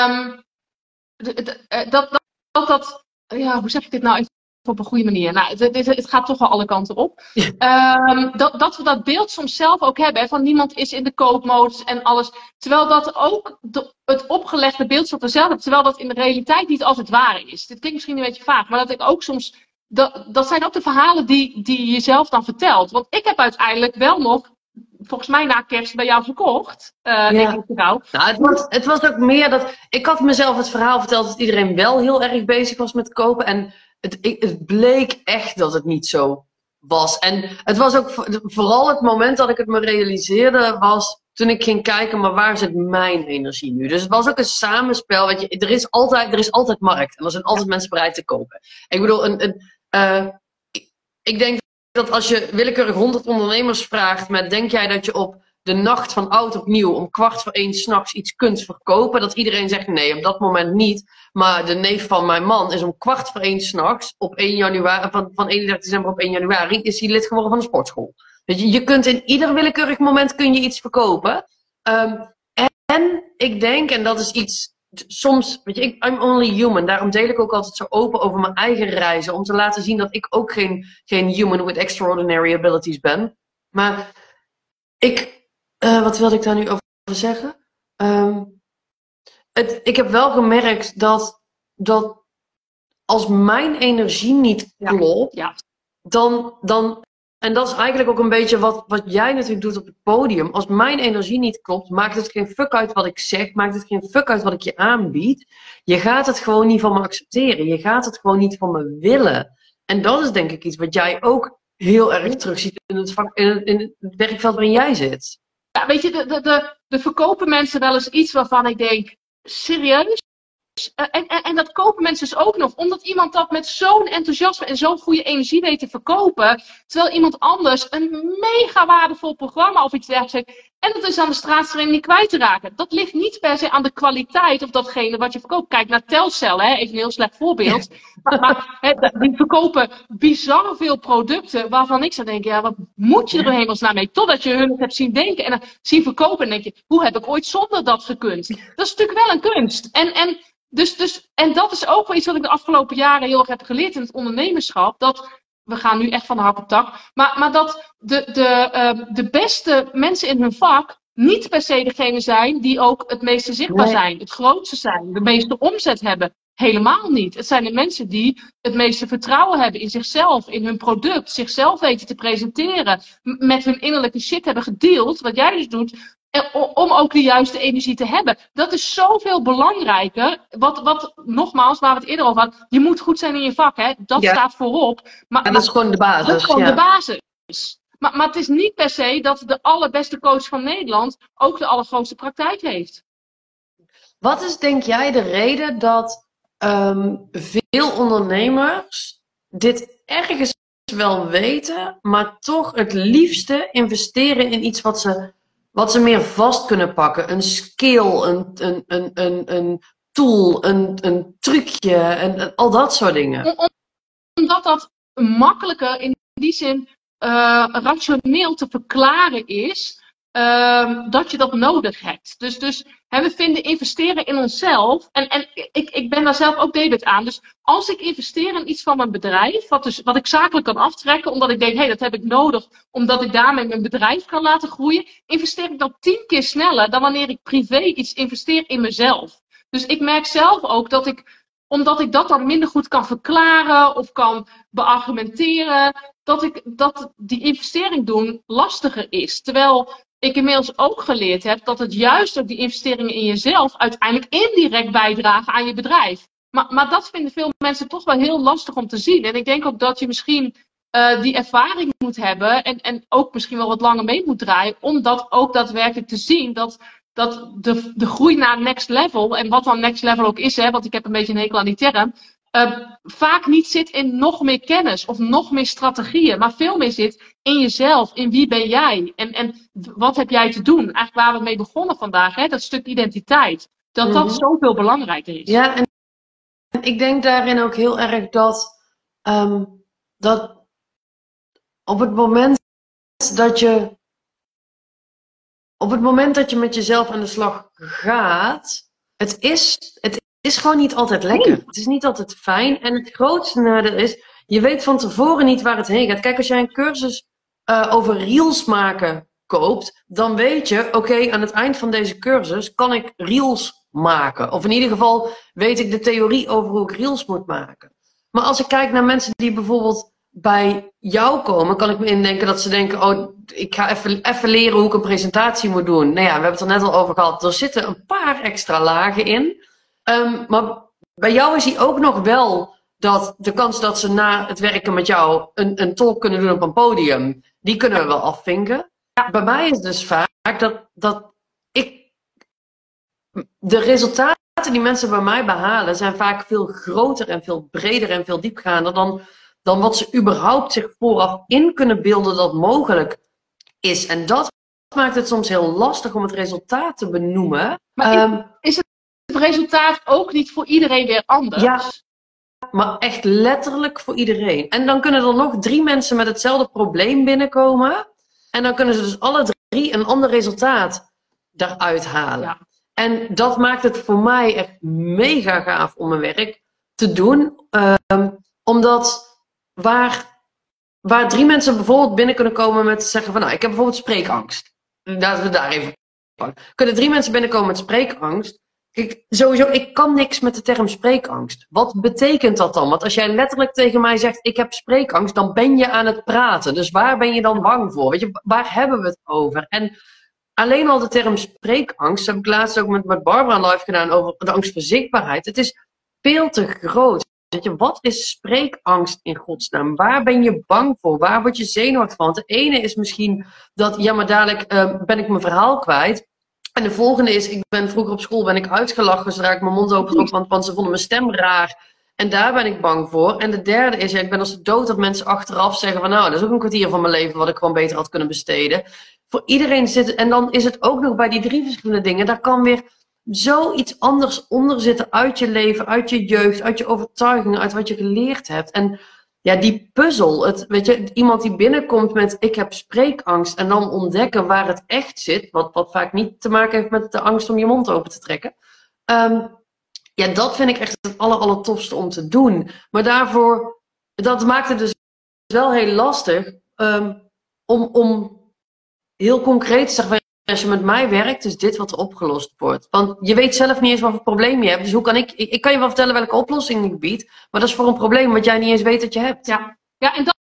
Ja, hoe zeg ik dit nou even op een goede manier? Nou, het gaat toch wel alle kanten op. Dat we dat beeld soms zelf ook hebben, hè, van niemand is in de koopmodus en alles. Terwijl dat ook het opgelegde beeld wat we zelf hebben, terwijl dat in de realiteit niet altijd waar is. Dit klinkt misschien een beetje vaag, maar dat ik ook soms, dat zijn ook de verhalen die je zelf dan vertelt. Want ik heb uiteindelijk wel nog, volgens mij na kerst bij jou verkocht. Denk ik nou. Het was ook meer dat... Ik had mezelf het verhaal verteld dat iedereen wel heel erg bezig was met kopen. En het bleek echt dat het niet zo was. En het was ook vooral het moment dat ik het me realiseerde, was toen ik ging kijken, maar waar zit mijn energie nu? Dus het was ook een samenspel. Weet je, er is altijd markt. En er zijn altijd mensen bereid te kopen. Ik bedoel, ik denk dat als je willekeurig 100 ondernemers vraagt met denk jij dat je op de nacht van oud op nieuw om 1:15 s'nachts iets kunt verkopen, dat iedereen zegt nee, op dat moment niet. Maar de neef van mijn man is om 1:15 s'nachts op 1 januari, van 31 december op 1 januari, is hij lid geworden van de sportschool. Weet je, je kunt in ieder willekeurig moment kun je iets verkopen. En ik denk, en dat is iets, soms, weet je, I'm only human. Daarom deel ik ook altijd zo open over mijn eigen reizen. Om te laten zien dat ik ook geen human with extraordinary abilities ben. Maar wat wilde ik daar nu over zeggen? Ik heb wel gemerkt dat als mijn energie niet klopt, dan en dat is eigenlijk ook een beetje wat jij natuurlijk doet op het podium. Als mijn energie niet klopt, maakt het geen fuck uit wat ik zeg. Maakt het geen fuck uit wat ik je aanbied. Je gaat het gewoon niet van me accepteren. Je gaat het gewoon niet van me willen. En dat is denk ik iets wat jij ook heel erg terugziet in het werkveld waarin jij zit. Ja, weet je, de verkopen mensen wel eens iets waarvan ik denk, serieus? En dat kopen mensen dus ook nog, omdat iemand dat met zo'n enthousiasme en zo'n goede energie weet te verkopen, terwijl iemand anders een mega waardevol programma of iets dergelijks heeft, en dat is aan de straatstream niet kwijt te raken. Dat ligt niet per se aan de kwaliteit of datgene wat je verkoopt. Kijk naar Telcel, hè, even een heel slecht voorbeeld. Maar die verkopen bizar veel producten waarvan ik zou denken, ja, wat moet je er in hemelsnaam mee? Totdat je hun hebt zien denken en dan zien verkopen en denk je, hoe heb ik ooit zonder dat gekund? Dat is natuurlijk wel een kunst. En dat is ook wel iets wat ik de afgelopen jaren heel erg heb geleerd in het ondernemerschap. Dat, we gaan nu echt van de hak op tak. Maar dat de beste mensen in hun vak niet per se degene zijn die ook het meeste zichtbaar zijn. Het grootste zijn. De meeste omzet hebben. Helemaal niet. Het zijn de mensen die het meeste vertrouwen hebben in zichzelf, in hun product. Zichzelf weten te presenteren. Met hun innerlijke shit hebben gedeeld. Wat jij dus doet. Om ook de juiste energie te hebben. Dat is zoveel belangrijker. Wat nogmaals, waar we het eerder over hadden. Je moet goed zijn in je vak. Hè? Dat staat voorop. Maar dat is gewoon de basis. Dat is gewoon de basis. Maar het is niet per se dat de allerbeste coach van Nederland ook de allergrootste praktijk heeft. Wat is, denk jij, de reden dat veel ondernemers dit ergens wel weten, maar toch het liefste investeren in iets wat ze meer vast kunnen pakken? Een skill, een tool, een trucje en al dat soort dingen. Omdat dat makkelijker in die zin rationeel te verklaren is dat je dat nodig hebt. Dus we vinden investeren in onszelf. En ik ben daar zelf ook debet aan. Dus als ik investeer in iets van mijn bedrijf, wat ik zakelijk kan aftrekken, omdat ik denk, hé, dat heb ik nodig, omdat ik daarmee mijn bedrijf kan laten groeien, investeer ik dat 10 keer sneller dan wanneer ik privé iets investeer in mezelf. Dus ik merk zelf ook dat omdat ik dat dan minder goed kan verklaren of kan beargumenteren, dat die investering doen lastiger is. Terwijl ik inmiddels ook geleerd heb dat het juist ook die investeringen in jezelf uiteindelijk indirect bijdragen aan je bedrijf. Maar dat vinden veel mensen toch wel heel lastig om te zien. En ik denk ook dat je misschien die ervaring moet hebben en ook misschien wel wat langer mee moet draaien, om dat ook daadwerkelijk te zien dat de groei naar next level, en wat dan next level ook is, hè, want ik heb een beetje een hekel aan die term, vaak niet zit in nog meer kennis of nog meer strategieën, maar veel meer zit in jezelf, in wie ben jij en wat heb jij te doen. Eigenlijk waar we mee begonnen vandaag, hè, dat stuk identiteit. dat zoveel belangrijker is. Ja, en ik denk daarin ook heel erg dat op het moment dat je met jezelf aan de slag gaat, het is gewoon niet altijd lekker. Het is niet altijd fijn. En het grootste nadeel is, je weet van tevoren niet waar het heen gaat. Kijk, als jij een cursus over reels maken koopt, dan weet je, oké, aan het eind van deze cursus kan ik reels maken. Of in ieder geval weet ik de theorie over hoe ik reels moet maken. Maar als ik kijk naar mensen die bijvoorbeeld bij jou komen, kan ik me indenken dat ze denken, oh, ik ga even leren hoe ik een presentatie moet doen. Nou ja, we hebben het er net al over gehad. Er zitten een paar extra lagen in. Maar bij jou is die ook nog wel dat de kans dat ze na het werken met jou een talk kunnen doen op een podium, die kunnen we wel afvinken. Ja, bij mij is dus vaak dat ik de resultaten die mensen bij mij behalen zijn vaak veel groter en veel breder en veel diepgaander dan wat ze überhaupt zich vooraf in kunnen beelden dat mogelijk is. En dat maakt het soms heel lastig om het resultaat te benoemen. Maar is het resultaat ook niet voor iedereen weer anders? Ja, maar echt letterlijk voor iedereen. En dan kunnen er nog 3 mensen met hetzelfde probleem binnenkomen. En dan kunnen ze dus alle 3 een ander resultaat daaruit halen. Ja. En dat maakt het voor mij echt mega gaaf om mijn werk te doen. Omdat waar 3 mensen bijvoorbeeld binnen kunnen komen met zeggen van, nou, ik heb bijvoorbeeld spreekangst. Laten we daar even pakken. Kunnen 3 mensen binnenkomen met spreekangst? Kijk, sowieso, ik kan niks met de term spreekangst. Wat betekent dat dan? Want als jij letterlijk tegen mij zegt, ik heb spreekangst, dan ben je aan het praten. Dus waar ben je dan bang voor? Weet je, waar hebben we het over? En alleen al de term spreekangst, heb ik laatst ook met Barbara live gedaan over de angst voor zichtbaarheid. Het is veel te groot. Weet je, wat is spreekangst in godsnaam? Waar ben je bang voor? Waar word je zenuwachtig van? Want de ene is misschien dat, ja, maar dadelijk ben ik mijn verhaal kwijt. En de volgende is, vroeger op school ben ik uitgelachen zodra ik mijn mond open trok, want ze vonden mijn stem raar. En daar ben ik bang voor. En de derde is, ja, ik ben als de dood dat mensen achteraf zeggen van, nou, dat is ook een kwartier van mijn leven wat ik gewoon beter had kunnen besteden. Voor iedereen zit, en dan is het ook nog bij die 3 verschillende dingen, daar kan weer zoiets anders onder zitten uit je leven, uit je jeugd, uit je overtuigingen, uit wat je geleerd hebt. En ja, die puzzel, weet je, iemand die binnenkomt met ik heb spreekangst en dan ontdekken waar het echt zit, wat vaak niet te maken heeft met de angst om je mond open te trekken. Ja, dat vind ik echt het allertofste om te doen. Maar daarvoor, dat maakt het dus wel heel lastig om heel concreet te zeggen, als je met mij werkt, is dit wat er opgelost wordt. Want je weet zelf niet eens wat voor probleem je hebt. Dus hoe kan ik kan je wel vertellen welke oplossing ik bied, maar dat is voor een probleem wat jij niet eens weet dat je hebt. Ja, en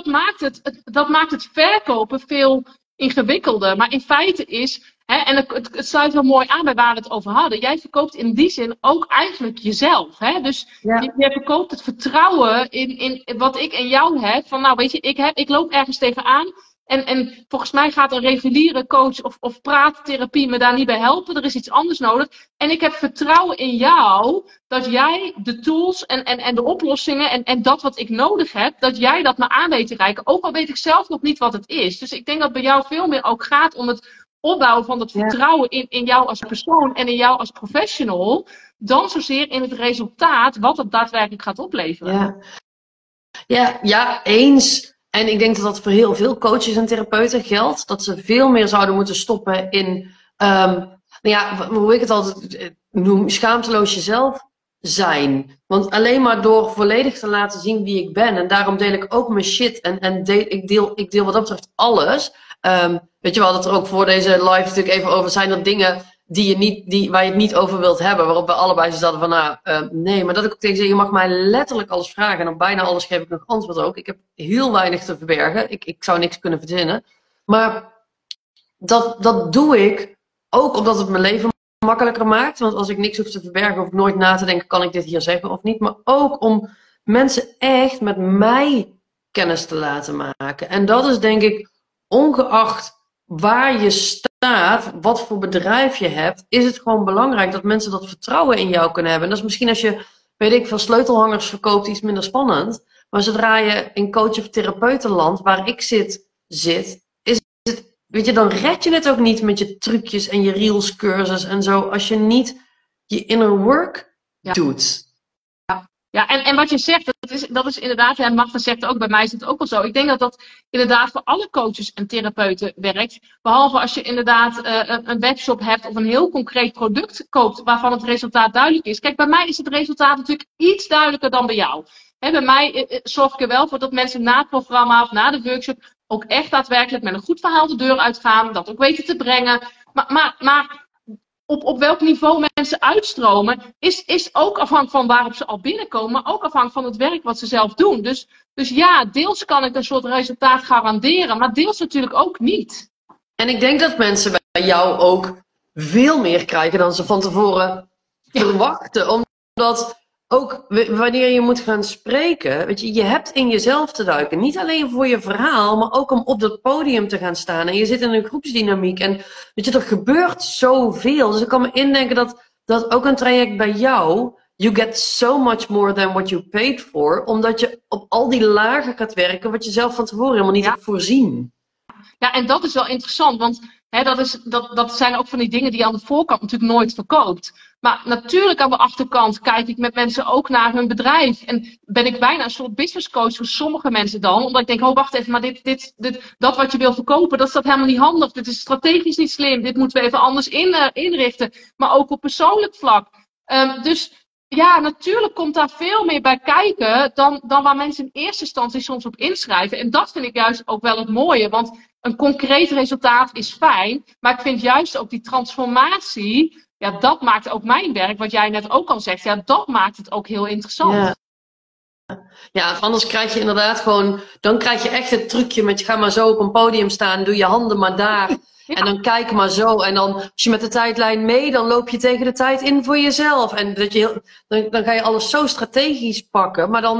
dat maakt het verkopen veel ingewikkelder. Maar in feite is, en het sluit wel mooi aan bij waar we het over hadden. Jij verkoopt in die zin ook eigenlijk jezelf. Dus je verkoopt het vertrouwen in wat ik en jou heb. Van nou, weet je, ik loop ergens tegenaan. En volgens mij gaat een reguliere coach of praattherapie me daar niet bij helpen. Er is iets anders nodig. En ik heb vertrouwen in jou dat jij de tools en de oplossingen en dat wat ik nodig heb, dat jij dat me aan weet te reiken. Ook al weet ik zelf nog niet wat het is. Dus ik denk dat bij jou veel meer ook gaat om het opbouwen van dat vertrouwen in jou als persoon en in jou als professional, dan zozeer in het resultaat wat het daadwerkelijk gaat opleveren. Ja, eens. En ik denk dat dat voor heel veel coaches en therapeuten geldt. Dat ze veel meer zouden moeten stoppen in, hoe ik het altijd noem, schaamteloos jezelf zijn. Want alleen maar door volledig te laten zien wie ik ben. En daarom deel ik ook mijn shit. Ik deel wat dat betreft alles. Weet je wel, dat er ook voor deze live natuurlijk even over zijn er dingen waar je het niet over wilt hebben. Waarop we allebei zaten van, nee. Maar dat ik ook tegen zeg, je mag mij letterlijk alles vragen. En op bijna alles geef ik nog antwoord ook. Ik heb heel weinig te verbergen. Ik zou niks kunnen verzinnen. Maar dat doe ik ook omdat het mijn leven makkelijker maakt. Want als ik niks hoef te verbergen, hoef ik nooit na te denken, kan ik dit hier zeggen of niet. Maar ook om mensen echt met mij kennis te laten maken. En dat is denk ik, ongeacht waar je staat, wat voor bedrijf je hebt, is het gewoon belangrijk dat mensen dat vertrouwen in jou kunnen hebben. En dat is misschien als je, weet ik veel, sleutelhangers verkoopt iets minder spannend. Maar zodra je in coach- of therapeutenland, waar ik zit, is het, weet je, dan red je het ook niet met je trucjes en je reels cursus en zo. Als je niet je inner work Ja. doet. Ja, en wat je zegt, dat is inderdaad, en Magda zegt ook, bij mij is het ook wel zo. Ik denk dat dat inderdaad voor alle coaches en therapeuten werkt. Behalve als je inderdaad een webshop hebt of een heel concreet product koopt waarvan het resultaat duidelijk is. Kijk, bij mij is het resultaat natuurlijk iets duidelijker dan bij jou. Bij mij zorg ik er wel voor dat mensen na het programma of na de workshop ook echt daadwerkelijk met een goed verhaal de deur uitgaan. Dat ook weten te brengen. Maar op welk niveau mensen uitstromen, is ook afhankelijk van waarop ze al binnenkomen, maar ook afhankelijk van het werk wat ze zelf doen. Dus ja, deels kan ik een soort resultaat garanderen, maar deels natuurlijk ook niet. En ik denk dat mensen bij jou ook veel meer krijgen dan ze van tevoren verwachten. Omdat ook wanneer je moet gaan spreken, weet je hebt in jezelf te duiken. Niet alleen voor je verhaal, maar ook om op dat podium te gaan staan. En je zit in een groepsdynamiek. En weet je, er gebeurt zoveel. Dus ik kan me indenken dat ook een traject bij jou, you get so much more than what you paid for. Omdat je op al die lagen gaat werken wat je zelf van tevoren helemaal niet hebt voorzien. Ja, en dat is wel interessant, want dat zijn ook van die dingen die je aan de voorkant natuurlijk nooit verkoopt. Maar natuurlijk aan de achterkant kijk ik met mensen ook naar hun bedrijf. En ben ik bijna een soort business coach voor sommige mensen dan. Omdat ik denk, oh wacht even, maar dat wat je wil verkopen, dat staat helemaal niet handig. Dit is strategisch niet slim. Dit moeten we even anders inrichten. Maar ook op persoonlijk vlak. Dus ja, natuurlijk komt daar veel meer bij kijken dan waar mensen in eerste instantie soms op inschrijven. En dat vind ik juist ook wel het mooie. Want een concreet resultaat is fijn. Maar ik vind juist ook die transformatie, ja, dat maakt ook mijn werk, wat jij net ook al zegt, ja, dat maakt het ook heel interessant. Ja, anders krijg je inderdaad gewoon, dan krijg je echt het trucje met je ga maar zo op een podium staan, doe je handen maar daar. Ja. En dan kijk maar zo. En dan, als je met de tijdlijn mee, dan loop je tegen de tijd in voor jezelf. En dan ga je alles zo strategisch pakken. Maar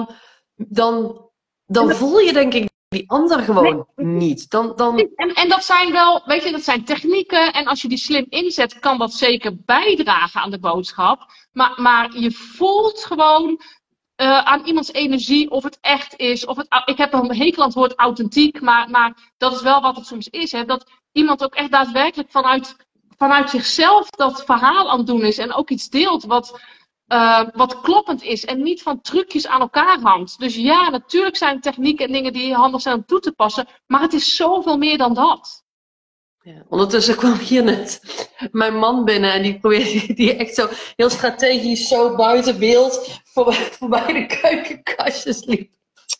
dan voel je denk ik die ander gewoon niet. En dat zijn wel, weet je, dat zijn technieken. En als je die slim inzet, kan dat zeker bijdragen aan de boodschap. Maar je voelt gewoon aan iemands energie of het echt is. Ik heb een hekel aan het woord authentiek, maar dat is wel wat het soms is. Hè, dat iemand ook echt daadwerkelijk vanuit zichzelf dat verhaal aan het doen is. En ook iets deelt wat kloppend is. En niet van trucjes aan elkaar hangt. Dus ja, natuurlijk zijn technieken en dingen die handig zijn om toe te passen. Maar het is zoveel meer dan dat. Ja, ondertussen kwam hier net mijn man binnen en die echt zo heel strategisch zo buiten beeld voorbij de keukenkastjes liep.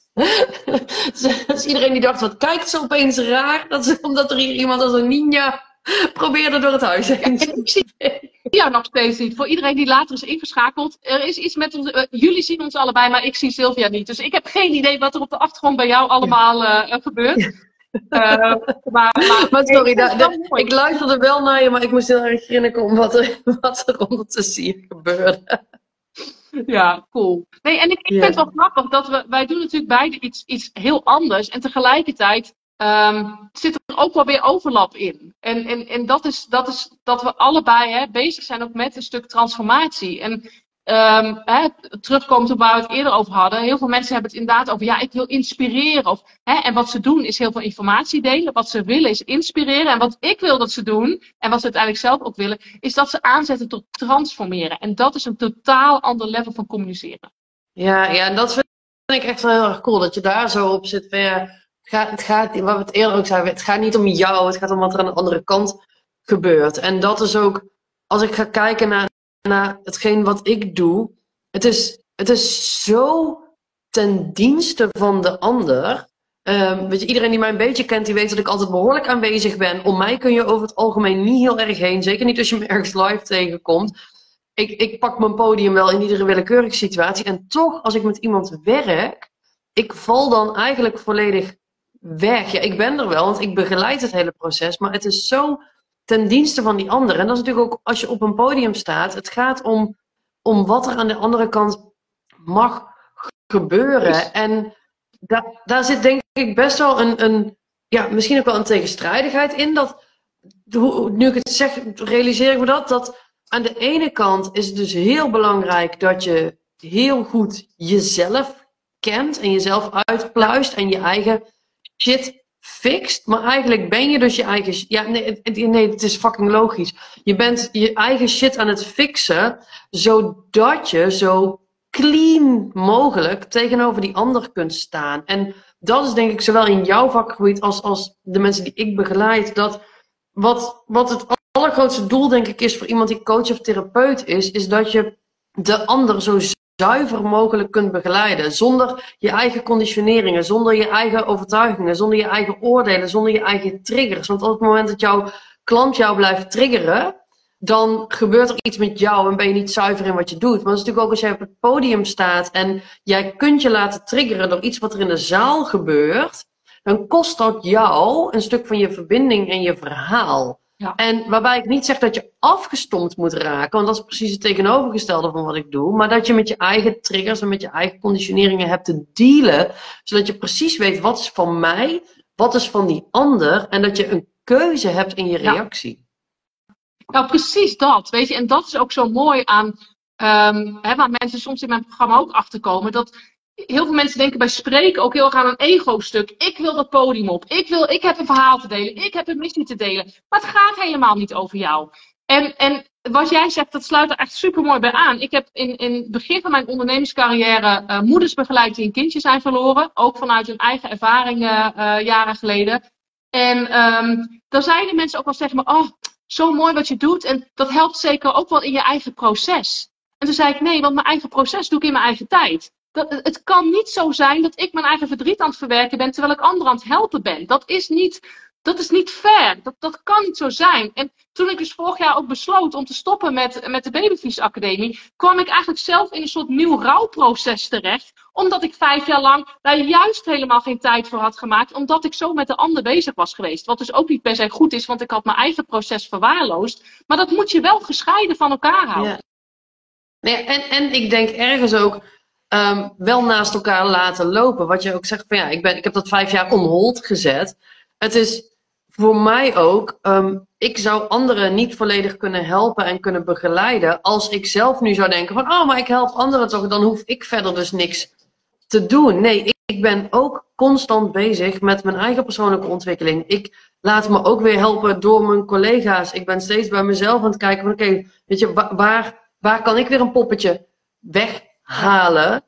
Dus iedereen die dacht, wat kijkt ze opeens raar? Dat is omdat er hier iemand als een ninja probeerde door het huis heen te zien. Ja, nog steeds niet. Voor iedereen die later is ingeschakeld, er is iets met ons. Jullie zien ons allebei, maar ik zie Sylvia niet. Dus ik heb geen idee wat er op de achtergrond bij jou allemaal gebeurt. Maar sorry, ik luisterde wel naar je, maar ik moest heel erg grinniken om wat er ondertussen hier gebeurde. Ja, cool. Nee, en ik vind het wel grappig dat wij doen natuurlijk beide iets heel anders. En tegelijkertijd zit er ook wel weer overlap in. En dat is dat we allebei bezig zijn ook met een stuk transformatie. En terugkomend op waar we het eerder over hadden. Heel veel mensen hebben het inderdaad over, ja, ik wil inspireren. En wat ze doen is heel veel informatie delen. Wat ze willen is inspireren. En wat ik wil dat ze doen, en wat ze uiteindelijk zelf ook willen, is dat ze aanzetten tot transformeren. En dat is een totaal ander level van communiceren. Ja, en dat vind ik echt wel heel erg cool. Dat je daar zo op zit. Het gaat, wat we het eerder ook zeiden, het gaat niet om jou. Het gaat om wat er aan de andere kant gebeurt. En dat is ook, als ik ga kijken naar hetgeen wat ik doe, het is zo ten dienste van de ander. Weet je, iedereen die mij een beetje kent, die weet dat ik altijd behoorlijk aanwezig ben. Om mij kun je over het algemeen niet heel erg heen. Zeker niet als je me ergens live tegenkomt. Ik pak mijn podium wel in iedere willekeurige situatie. En toch, als ik met iemand werk, ik val dan eigenlijk volledig weg. Ja, ik ben er wel, want ik begeleid het hele proces. Maar het is zo ten dienste van die ander. En dat is natuurlijk ook als je op een podium staat. Het gaat om wat er aan de andere kant mag gebeuren. En daar zit denk ik best wel misschien ook wel een tegenstrijdigheid in. Nu ik het zeg, realiseer ik me dat aan de ene kant is het dus heel belangrijk dat je heel goed jezelf kent en jezelf uitpluist en je eigen shit fixt, maar eigenlijk ben je dus je eigen... Ja, nee, het is fucking logisch. Je bent je eigen shit aan het fixen, zodat je zo clean mogelijk tegenover die ander kunt staan. En dat is denk ik zowel in jouw vakgebied als de mensen die ik begeleid, dat wat het allergrootste doel denk ik is voor iemand die coach of therapeut is dat je de ander zo zuiver mogelijk kunt begeleiden. Zonder je eigen conditioneringen, zonder je eigen overtuigingen, zonder je eigen oordelen, zonder je eigen triggers. Want op het moment dat jouw klant jou blijft triggeren, dan gebeurt er iets met jou en ben je niet zuiver in wat je doet. Maar dat is natuurlijk ook als jij op het podium staat en jij kunt je laten triggeren door iets wat er in de zaal gebeurt, dan kost dat jou een stuk van je verbinding en je verhaal. Ja. En waarbij ik niet zeg dat je afgestompt moet raken, want dat is precies het tegenovergestelde van wat ik doe, maar dat je met je eigen triggers en met je eigen conditioneringen hebt te dealen, zodat je precies weet wat is van mij, wat is van die ander en dat je een keuze hebt in je reactie. Nou, precies dat, weet je, en dat is ook zo mooi aan, waar mensen soms in mijn programma ook achterkomen, dat heel veel mensen denken bij spreken ook heel erg aan een ego-stuk. Ik wil dat podium op. Ik heb een verhaal te delen. Ik heb een missie te delen. Maar het gaat helemaal niet over jou. En wat jij zegt, dat sluit er echt super mooi bij aan. Ik heb in het begin van mijn ondernemingscarrière moeders begeleid die een kindje zijn verloren. Ook vanuit hun eigen ervaring jaren geleden. En dan zeiden mensen ook wel tegen me, oh, zo mooi wat je doet. En dat helpt zeker ook wel in je eigen proces. En toen zei ik, nee, want mijn eigen proces doe ik in mijn eigen tijd. Het kan niet zo zijn dat ik mijn eigen verdriet aan het verwerken ben terwijl ik anderen aan het helpen ben. Dat is niet fair. Dat kan niet zo zijn. En toen ik dus vorig jaar ook besloot om te stoppen met de Babyvies Academie, kwam ik eigenlijk zelf in een soort nieuw rouwproces terecht. Omdat ik 5 jaar lang daar juist helemaal geen tijd voor had gemaakt. Omdat ik zo met de ander bezig was geweest. Wat dus ook niet per se goed is, want ik had mijn eigen proces verwaarloosd. Maar dat moet je wel gescheiden van elkaar houden. Ja. Nee, en ik denk ergens ook wel naast elkaar laten lopen. Wat je ook zegt van ja, ik heb dat 5 jaar on hold gezet. Het is voor mij ook, ik zou anderen niet volledig kunnen helpen en kunnen begeleiden als ik zelf nu zou denken van, oh, maar ik help anderen toch, dan hoef ik verder dus niks te doen. Nee, ik ben ook constant bezig met mijn eigen persoonlijke ontwikkeling. Ik laat me ook weer helpen door mijn collega's. Ik ben steeds bij mezelf aan het kijken van, oké, weet je, waar kan ik weer een poppetje weghalen?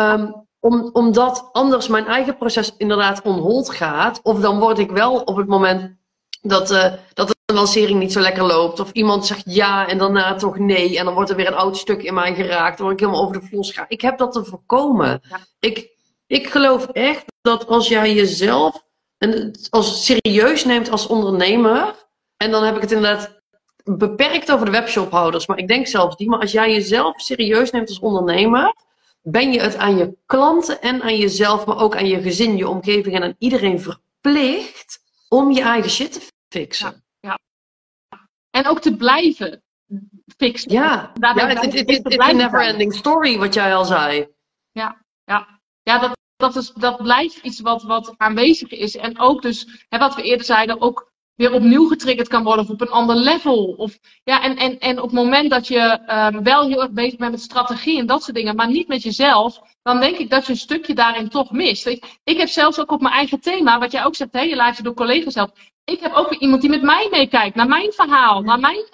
Omdat anders mijn eigen proces inderdaad on hold gaat. Of dan word ik wel op het moment dat de lancering niet zo lekker loopt. Of iemand zegt ja en daarna toch nee. En dan wordt er weer een oud stuk in mij geraakt. Dan word ik helemaal over de vlos gaan. Ik heb dat te voorkomen. Ja. Ik geloof echt dat als jij jezelf als serieus neemt als ondernemer. En dan heb ik het inderdaad beperkt over de webshophouders. Maar ik denk zelfs die. Maar als jij jezelf serieus neemt als ondernemer, ben je het aan je klanten en aan jezelf, maar ook aan je gezin, je omgeving en aan iedereen verplicht om je eigen shit te fixen. Ja. En ook te blijven fixen. Ja, het is een never-ending story, wat jij al zei. Ja, dat blijft iets wat aanwezig is. En ook dus, wat we eerder zeiden, ook weer opnieuw getriggerd kan worden of op een ander level. En op het moment dat je wel heel erg bezig bent met strategie en dat soort dingen, maar niet met jezelf, dan denk ik dat je een stukje daarin toch mist. Ik heb zelfs ook op mijn eigen thema, wat jij ook zegt, je laat je door collega's helpen. Ik heb ook weer iemand die met mij meekijkt, naar mijn verhaal, naar mijn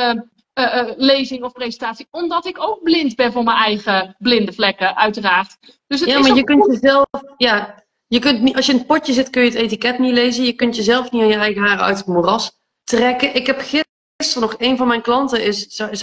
lezing of presentatie. Omdat ik ook blind ben voor mijn eigen blinde vlekken, uiteraard. Dus het is maar je kunt jezelf, je kunt niet, als je in het potje zit, kun je het etiket niet lezen. Je kunt jezelf niet aan je eigen haren uit het moeras trekken. Ik heb gisteren nog een van mijn klanten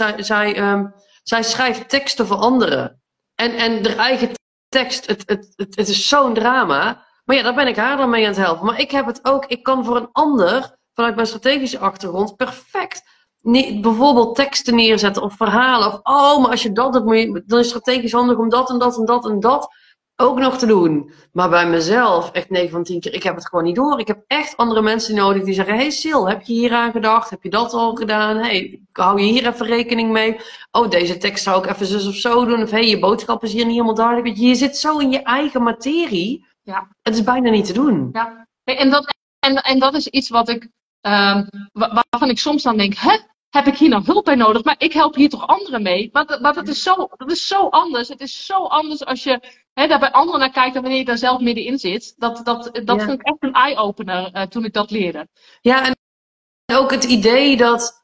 zij schrijft teksten voor anderen. En haar eigen tekst, het is zo'n drama. Maar ja, daar ben ik haar dan mee aan het helpen. Maar ik heb het ook, ik kan voor een ander, vanuit mijn strategische achtergrond, perfect bijvoorbeeld teksten neerzetten of verhalen. Of, maar als je dat doet, dan is het strategisch handig om dat en dat en dat en dat ook nog te doen. Maar bij mezelf, echt 9 van 10 keer, ik heb het gewoon niet door. Ik heb echt andere mensen nodig die zeggen, hey Sil, heb je hier aan gedacht? Heb je dat al gedaan? Hey, hou je hier even rekening mee? Oh, deze tekst zou ik even zus of zo doen. Of hey, je boodschap is hier niet helemaal duidelijk. Je zit zo in je eigen materie. Ja. Het is bijna niet te doen. Ja. En dat is iets wat ik, waarvan ik soms dan denk, heb ik hier nou hulp bij nodig? Maar ik help hier toch anderen mee? Maar dat is zo anders. Het is zo anders als je daar bij anderen naar kijkt dan wanneer je daar zelf middenin zit. Dat vond ik echt een eye-opener toen ik dat leerde. Ja, en ook het idee dat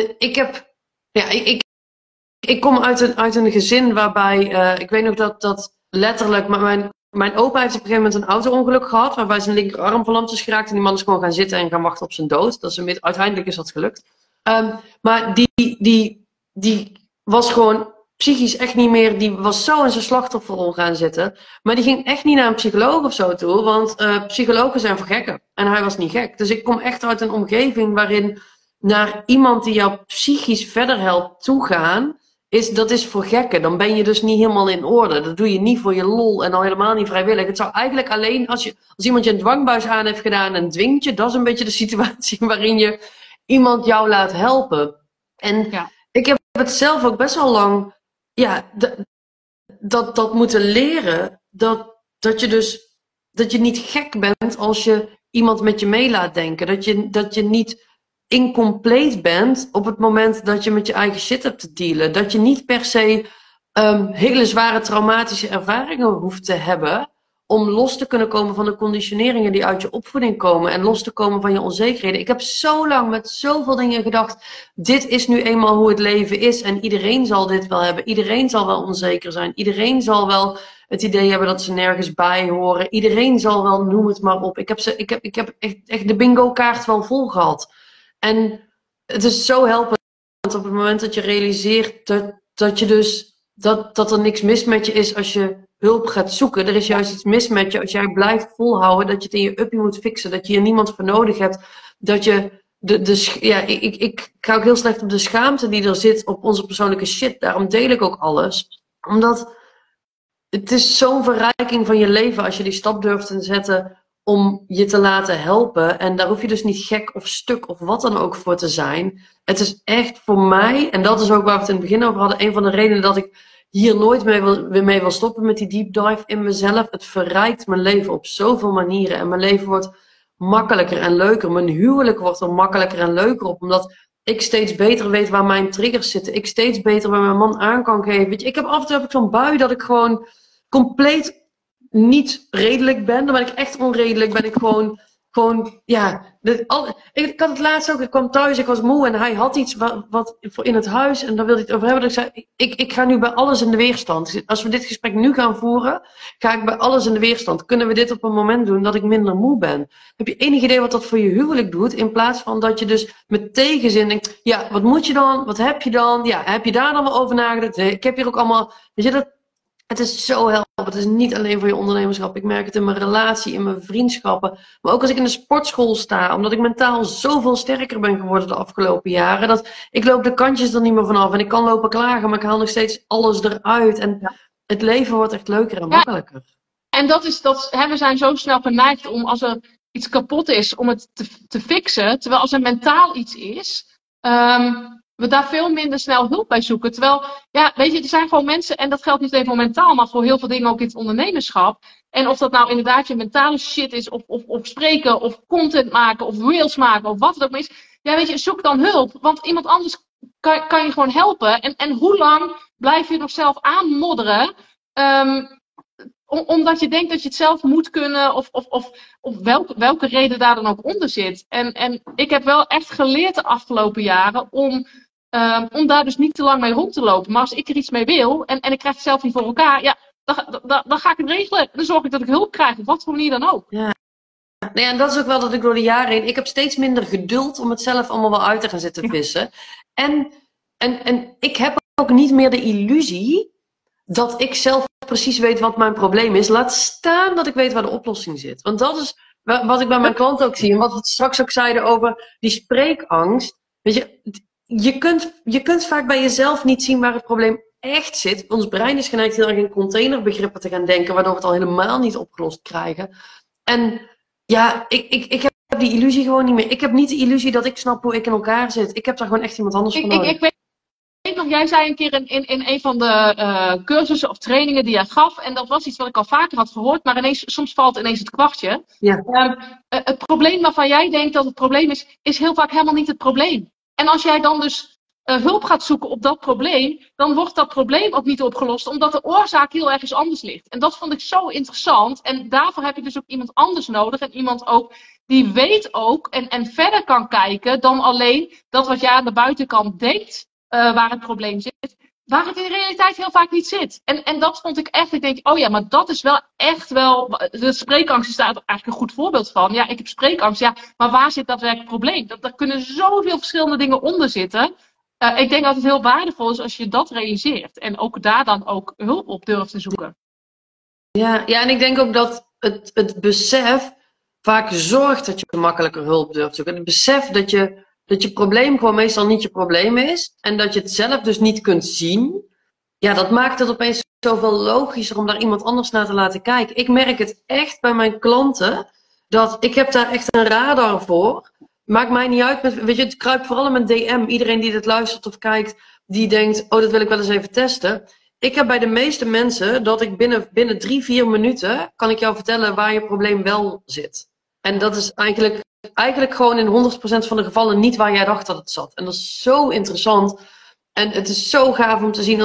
ik kom uit een gezin waarbij ik weet nog dat letterlijk, maar mijn opa heeft op een gegeven moment een auto-ongeluk gehad waarbij zijn linkerarm verlamd is geraakt en die man is gewoon gaan zitten en gaan wachten op zijn dood. Uiteindelijk is dat gelukt. Maar die was gewoon psychisch echt niet meer, die was zo in zijn slachtofferrol gaan zitten. Maar die ging echt niet naar een psycholoog of zo toe, want psychologen zijn voor gekken. En hij was niet gek. Dus ik kom echt uit een omgeving waarin naar iemand die jou psychisch verder helpt toegaan, dat is voor gekken. Dan ben je dus niet helemaal in orde. Dat doe je niet voor je lol en al helemaal niet vrijwillig. Het zou eigenlijk alleen als iemand je een dwangbuis aan heeft gedaan en dwingt je, dat is een beetje de situatie waarin je iemand jou laat helpen. En ik heb het zelf ook best wel lang dat moeten leren. Dat je niet gek bent als je iemand met je mee laat denken. Dat je niet incompleet bent op het moment dat je met je eigen shit hebt te dealen. Dat je niet per se hele zware traumatische ervaringen hoeft te hebben om los te kunnen komen van de conditioneringen die uit je opvoeding komen en los te komen van je onzekerheden. Ik heb zo lang met zoveel dingen gedacht, dit is nu eenmaal hoe het leven is en iedereen zal dit wel hebben. Iedereen zal wel onzeker zijn. Iedereen zal wel het idee hebben dat ze nergens bij horen. Iedereen zal wel, noem het maar op. Ik heb echt de bingo kaart wel vol gehad. En het is zo helpend op het moment dat je realiseert dat je dus dat er niks mis met je is als je hulp gaat zoeken. Er is juist iets mis met je als jij blijft volhouden dat je het in je uppie moet fixen, dat je hier niemand voor nodig hebt, dat je ik ga ook heel slecht op de schaamte die er zit op onze persoonlijke shit. Daarom deel ik ook alles. Omdat het is zo'n verrijking van je leven als je die stap durft te zetten om je te laten helpen. En daar hoef je dus niet gek of stuk of wat dan ook voor te zijn. Het is echt voor mij, en dat is ook waar we het in het begin over hadden, een van de redenen dat ik hier nooit weer mee wil stoppen met die deep dive in mezelf. Het verrijkt mijn leven op zoveel manieren. En mijn leven wordt makkelijker en leuker. Mijn huwelijk wordt er makkelijker en leuker op. Omdat ik steeds beter weet waar mijn triggers zitten. Ik steeds beter bij mijn man aan kan geven. Weet je, af en toe heb ik zo'n bui dat ik gewoon compleet niet redelijk ben. Dan ben ik echt onredelijk. Ben ik gewoon ik had het laatst ook. Ik kwam thuis, ik was moe en hij had iets wat voor in het huis en daar wilde hij het over hebben. Dus ik zei, ik ga nu bij alles in de weerstand. Als we dit gesprek nu gaan voeren, ga ik bij alles in de weerstand. Kunnen we dit op een moment doen dat ik minder moe ben? Heb je enig idee wat dat voor je huwelijk doet? In plaats van dat je dus met tegenzin denkt, ja, wat moet je dan? Wat heb je dan? Ja, heb je daar dan wel over nagedacht? Ik heb hier ook allemaal, weet je, het is zo helpend. Het is niet alleen voor je ondernemerschap. Ik merk het in mijn relatie, in mijn vriendschappen. Maar ook als ik in de sportschool sta. Omdat ik mentaal zoveel sterker ben geworden de afgelopen jaren. Dat ik loop de kantjes er niet meer vanaf. En ik kan lopen klagen, maar ik haal nog steeds alles eruit. En het leven wordt echt leuker en makkelijker. En we zijn zo snel geneigd om als er iets kapot is, om het te fixen. Terwijl als er mentaal iets is, we daar veel minder snel hulp bij zoeken. Terwijl, ja, weet je, er zijn gewoon mensen, en dat geldt niet alleen voor mentaal, maar voor heel veel dingen ook in het ondernemerschap. En of dat nou inderdaad je mentale shit is, of spreken, of content maken, of reels maken, of wat het ook maar is. Ja, weet je, zoek dan hulp. Want iemand anders kan je gewoon helpen. En hoe lang blijf je nog zelf aanmodderen, omdat je denkt dat je het zelf moet kunnen, of welke reden daar dan ook onder zit. En ik heb wel echt geleerd de afgelopen jaren om daar dus niet te lang mee rond te lopen. Maar als ik er iets mee wil en ik krijg het zelf niet voor elkaar, ja, dan ga ik het regelen. Dan zorg ik dat ik hulp krijg, op wat voor manier dan ook. Ja. Nee, en dat is ook wel dat ik door de jaren heen, ik heb steeds minder geduld om het zelf allemaal wel uit te gaan zitten vissen. En ik heb ook niet meer de illusie dat ik zelf precies weet wat mijn probleem is. Laat staan dat ik weet waar de oplossing zit. Want dat is wat ik bij mijn klanten ook zie. En wat we straks ook zeiden over die spreekangst. Weet je kunt vaak bij jezelf niet zien waar het probleem echt zit. Ons brein is geneigd heel erg in containerbegrippen te gaan denken, waardoor we het al helemaal niet opgelost krijgen. En ja, ik heb die illusie gewoon niet meer. Ik heb niet de illusie dat ik snap hoe ik in elkaar zit. Ik heb daar gewoon echt iemand anders voor nodig. Ik weet nog, jij zei een keer in een van de cursussen of trainingen die jij gaf, en dat was iets wat ik al vaker had gehoord, maar soms valt ineens het kwartje. Ja. Het probleem waarvan jij denkt dat het probleem is heel vaak helemaal niet het probleem. En als jij dan dus hulp gaat zoeken op dat probleem, dan wordt dat probleem ook niet opgelost, omdat de oorzaak heel ergens anders ligt. En dat vond ik zo interessant. En daarvoor heb je dus ook iemand anders nodig. En iemand ook die weet ook en verder kan kijken dan alleen dat wat jij aan de buitenkant denkt, waar het probleem zit. Waar het in de realiteit heel vaak niet zit. En dat vond ik echt. Ik denk, oh ja, maar dat is wel echt wel. De spreekangst is daar eigenlijk een goed voorbeeld van. Ja, ik heb spreekangst. Ja, maar waar zit dat werkelijk probleem? Daar kunnen zoveel verschillende dingen onder zitten. Ik denk dat het heel waardevol is als je dat realiseert. En ook daar dan ook hulp op durft te zoeken. Ja, en ik denk ook dat het besef vaak zorgt dat je makkelijker hulp durft te zoeken. Het besef dat je probleem gewoon meestal niet je probleem is. En dat je het zelf dus niet kunt zien. Ja, dat maakt het opeens zoveel logischer om daar iemand anders naar te laten kijken. Ik merk het echt bij mijn klanten. Dat ik heb daar echt een radar voor. Maakt mij niet uit. Weet je, het kruipt vooral in mijn DM. Iedereen die dit luistert of kijkt, die denkt, oh, dat wil ik wel eens even testen. Ik heb bij de meeste mensen dat ik binnen 3-4 minuten kan ik jou vertellen waar je probleem wel zit. En dat is eigenlijk gewoon in 100% van de gevallen niet waar jij dacht dat het zat. En dat is zo interessant. En het is zo gaaf om te zien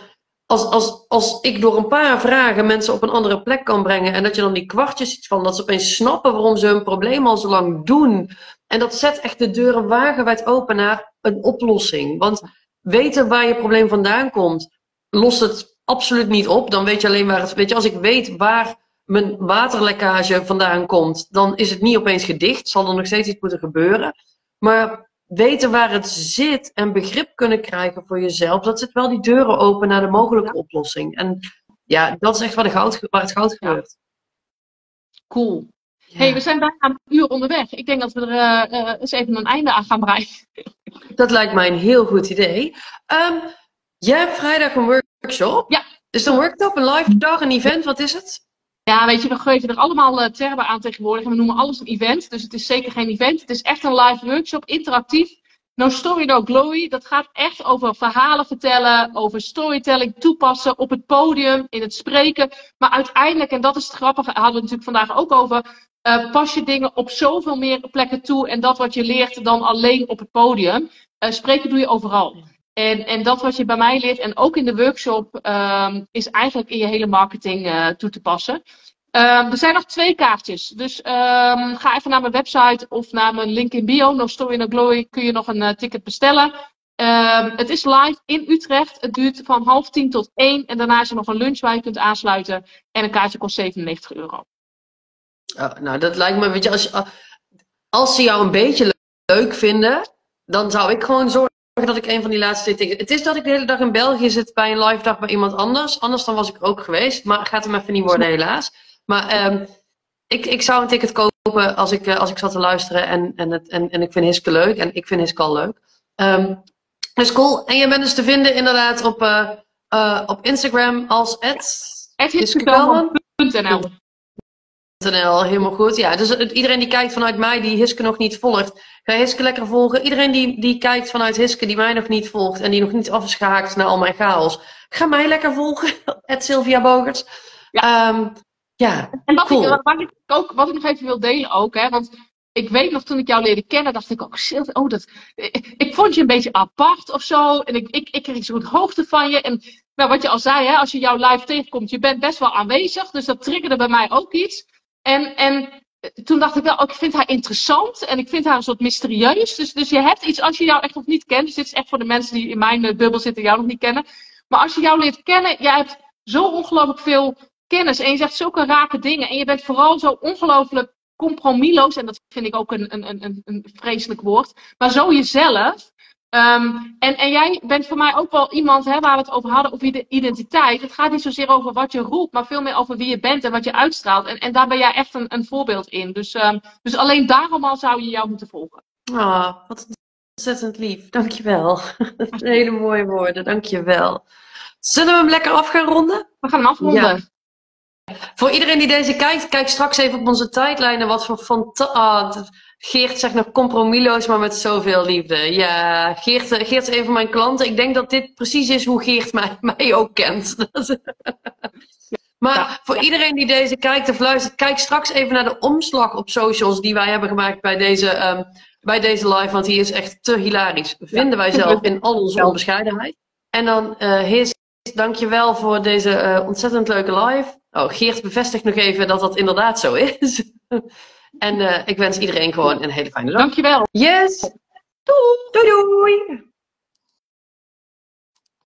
als ik door een paar vragen mensen op een andere plek kan brengen. En dat je dan die kwartjes ziet van dat ze opeens snappen waarom ze hun probleem al zo lang doen. En dat zet echt de deuren wagenwijd open naar een oplossing. Want weten waar je probleem vandaan komt, lost het absoluut niet op. Dan weet je alleen waar het. Weet je, als ik weet waar mijn waterlekkage vandaan komt, dan is het niet opeens gedicht. Zal er nog steeds iets moeten gebeuren. Maar weten waar het zit en begrip kunnen krijgen voor jezelf, dat zet wel die deuren open naar de mogelijke oplossing. En ja, dat is echt waar het goud gebeurt. Cool. Ja. Hey, we zijn bijna een uur onderweg. Ik denk dat we er eens even een einde aan gaan breien. Dat lijkt mij een heel goed idee. Jij hebt vrijdag een workshop. Ja. Is het een workshop, een live dag, een event? Wat is het? Ja, weet je, we geven er allemaal termen aan tegenwoordig. En we noemen alles een event. Dus het is zeker geen event. Het is echt een live workshop, interactief. No Story, No Glory. Dat gaat echt over verhalen vertellen, over storytelling toepassen op het podium, in het spreken. Maar uiteindelijk, en dat is het grappige, hadden we natuurlijk vandaag ook over, pas je dingen op zoveel meer plekken toe en dat wat je leert dan alleen op het podium. Spreken doe je overal. En dat wat je bij mij leert en ook in de workshop is eigenlijk in je hele marketing toe te passen. Er zijn nog 2 kaartjes. Dus ga even naar mijn website of naar mijn link in bio. No Story, No Glory. Kun je nog een ticket bestellen. Het is live in Utrecht. Het duurt van 12:30 tot 1. En daarna is er nog een lunch waar je kunt aansluiten. En een kaartje kost €97. Nou, dat lijkt me, weet je, als ze jou een beetje leuk vinden, dan zou ik gewoon zorgen dat ik een van die laatste 2 tickets. Het is dat ik de hele dag in België zit bij een live dag bij iemand anders. Anders dan was ik ook geweest. Maar gaat hem even niet worden, helaas. Maar ik zou een ticket kopen als ik zat te luisteren. En ik vind Hiske leuk. En ik vind Hiske al leuk. Dus cool. En je bent dus te vinden inderdaad op Instagram als @hiskevelman.nl. Helemaal goed. Ja, dus iedereen die kijkt vanuit mij, die Hiske nog niet volgt, ga Hiske lekker volgen. Iedereen die kijkt vanuit Hiske, die mij nog niet volgt en die nog niet af is gehaakt naar al mijn chaos, ga mij lekker volgen. @Sylvia Bogers. Ja, en wat, cool. wat ik nog even wil delen ook, hè, want ik weet nog toen ik jou leerde kennen, dacht ik ook, Sylvia, ik vond je een beetje apart of zo. En ik kreeg zo'n hoogte van je. En nou, wat je al zei, hè, als je jou live tegenkomt, je bent best wel aanwezig. Dus dat triggerde bij mij ook iets. En toen dacht ik wel, ik vind haar interessant. En ik vind haar een soort mysterieus. Dus je hebt iets, als je jou echt nog niet kent. Dus dit is echt voor de mensen die in mijn bubbel zitten, jou nog niet kennen. Maar als je jou leert kennen, jij hebt zo ongelooflijk veel kennis. En je zegt zulke rake dingen. En je bent vooral zo ongelooflijk compromisloos. En dat vind ik ook een vreselijk woord. Maar zo jezelf. En jij bent voor mij ook wel iemand, hè, waar we het over hadden, over de identiteit. Het gaat niet zozeer over wat je roept, maar veel meer over wie je bent en wat je uitstraalt. En daar ben jij echt een voorbeeld in. Dus alleen daarom al zou je jou moeten volgen. Wat ontzettend lief. Dankjewel. Dat zijn hele mooie woorden. Dankjewel. Zullen we hem lekker af gaan ronden? We gaan hem afronden. Ja. Voor iedereen die deze kijkt, kijk straks even op onze tijdlijnen. Wat voor Geert zegt nog compromisloos, maar met zoveel liefde. Ja, Geert is een van mijn klanten. Ik denk dat dit precies is hoe Geert mij ook kent. Maar voor iedereen die deze kijkt of luistert, kijk straks even naar de omslag op socials die wij hebben gemaakt bij deze live, want die is echt te hilarisch. Vinden wij zelf in al onze onbescheidenheid. En dan, Heers, dankjewel voor deze ontzettend leuke live. Oh, Geert bevestigt nog even dat dat inderdaad zo is. En ik wens iedereen gewoon een hele fijne dag. Dankjewel. Yes. Doei. Doei.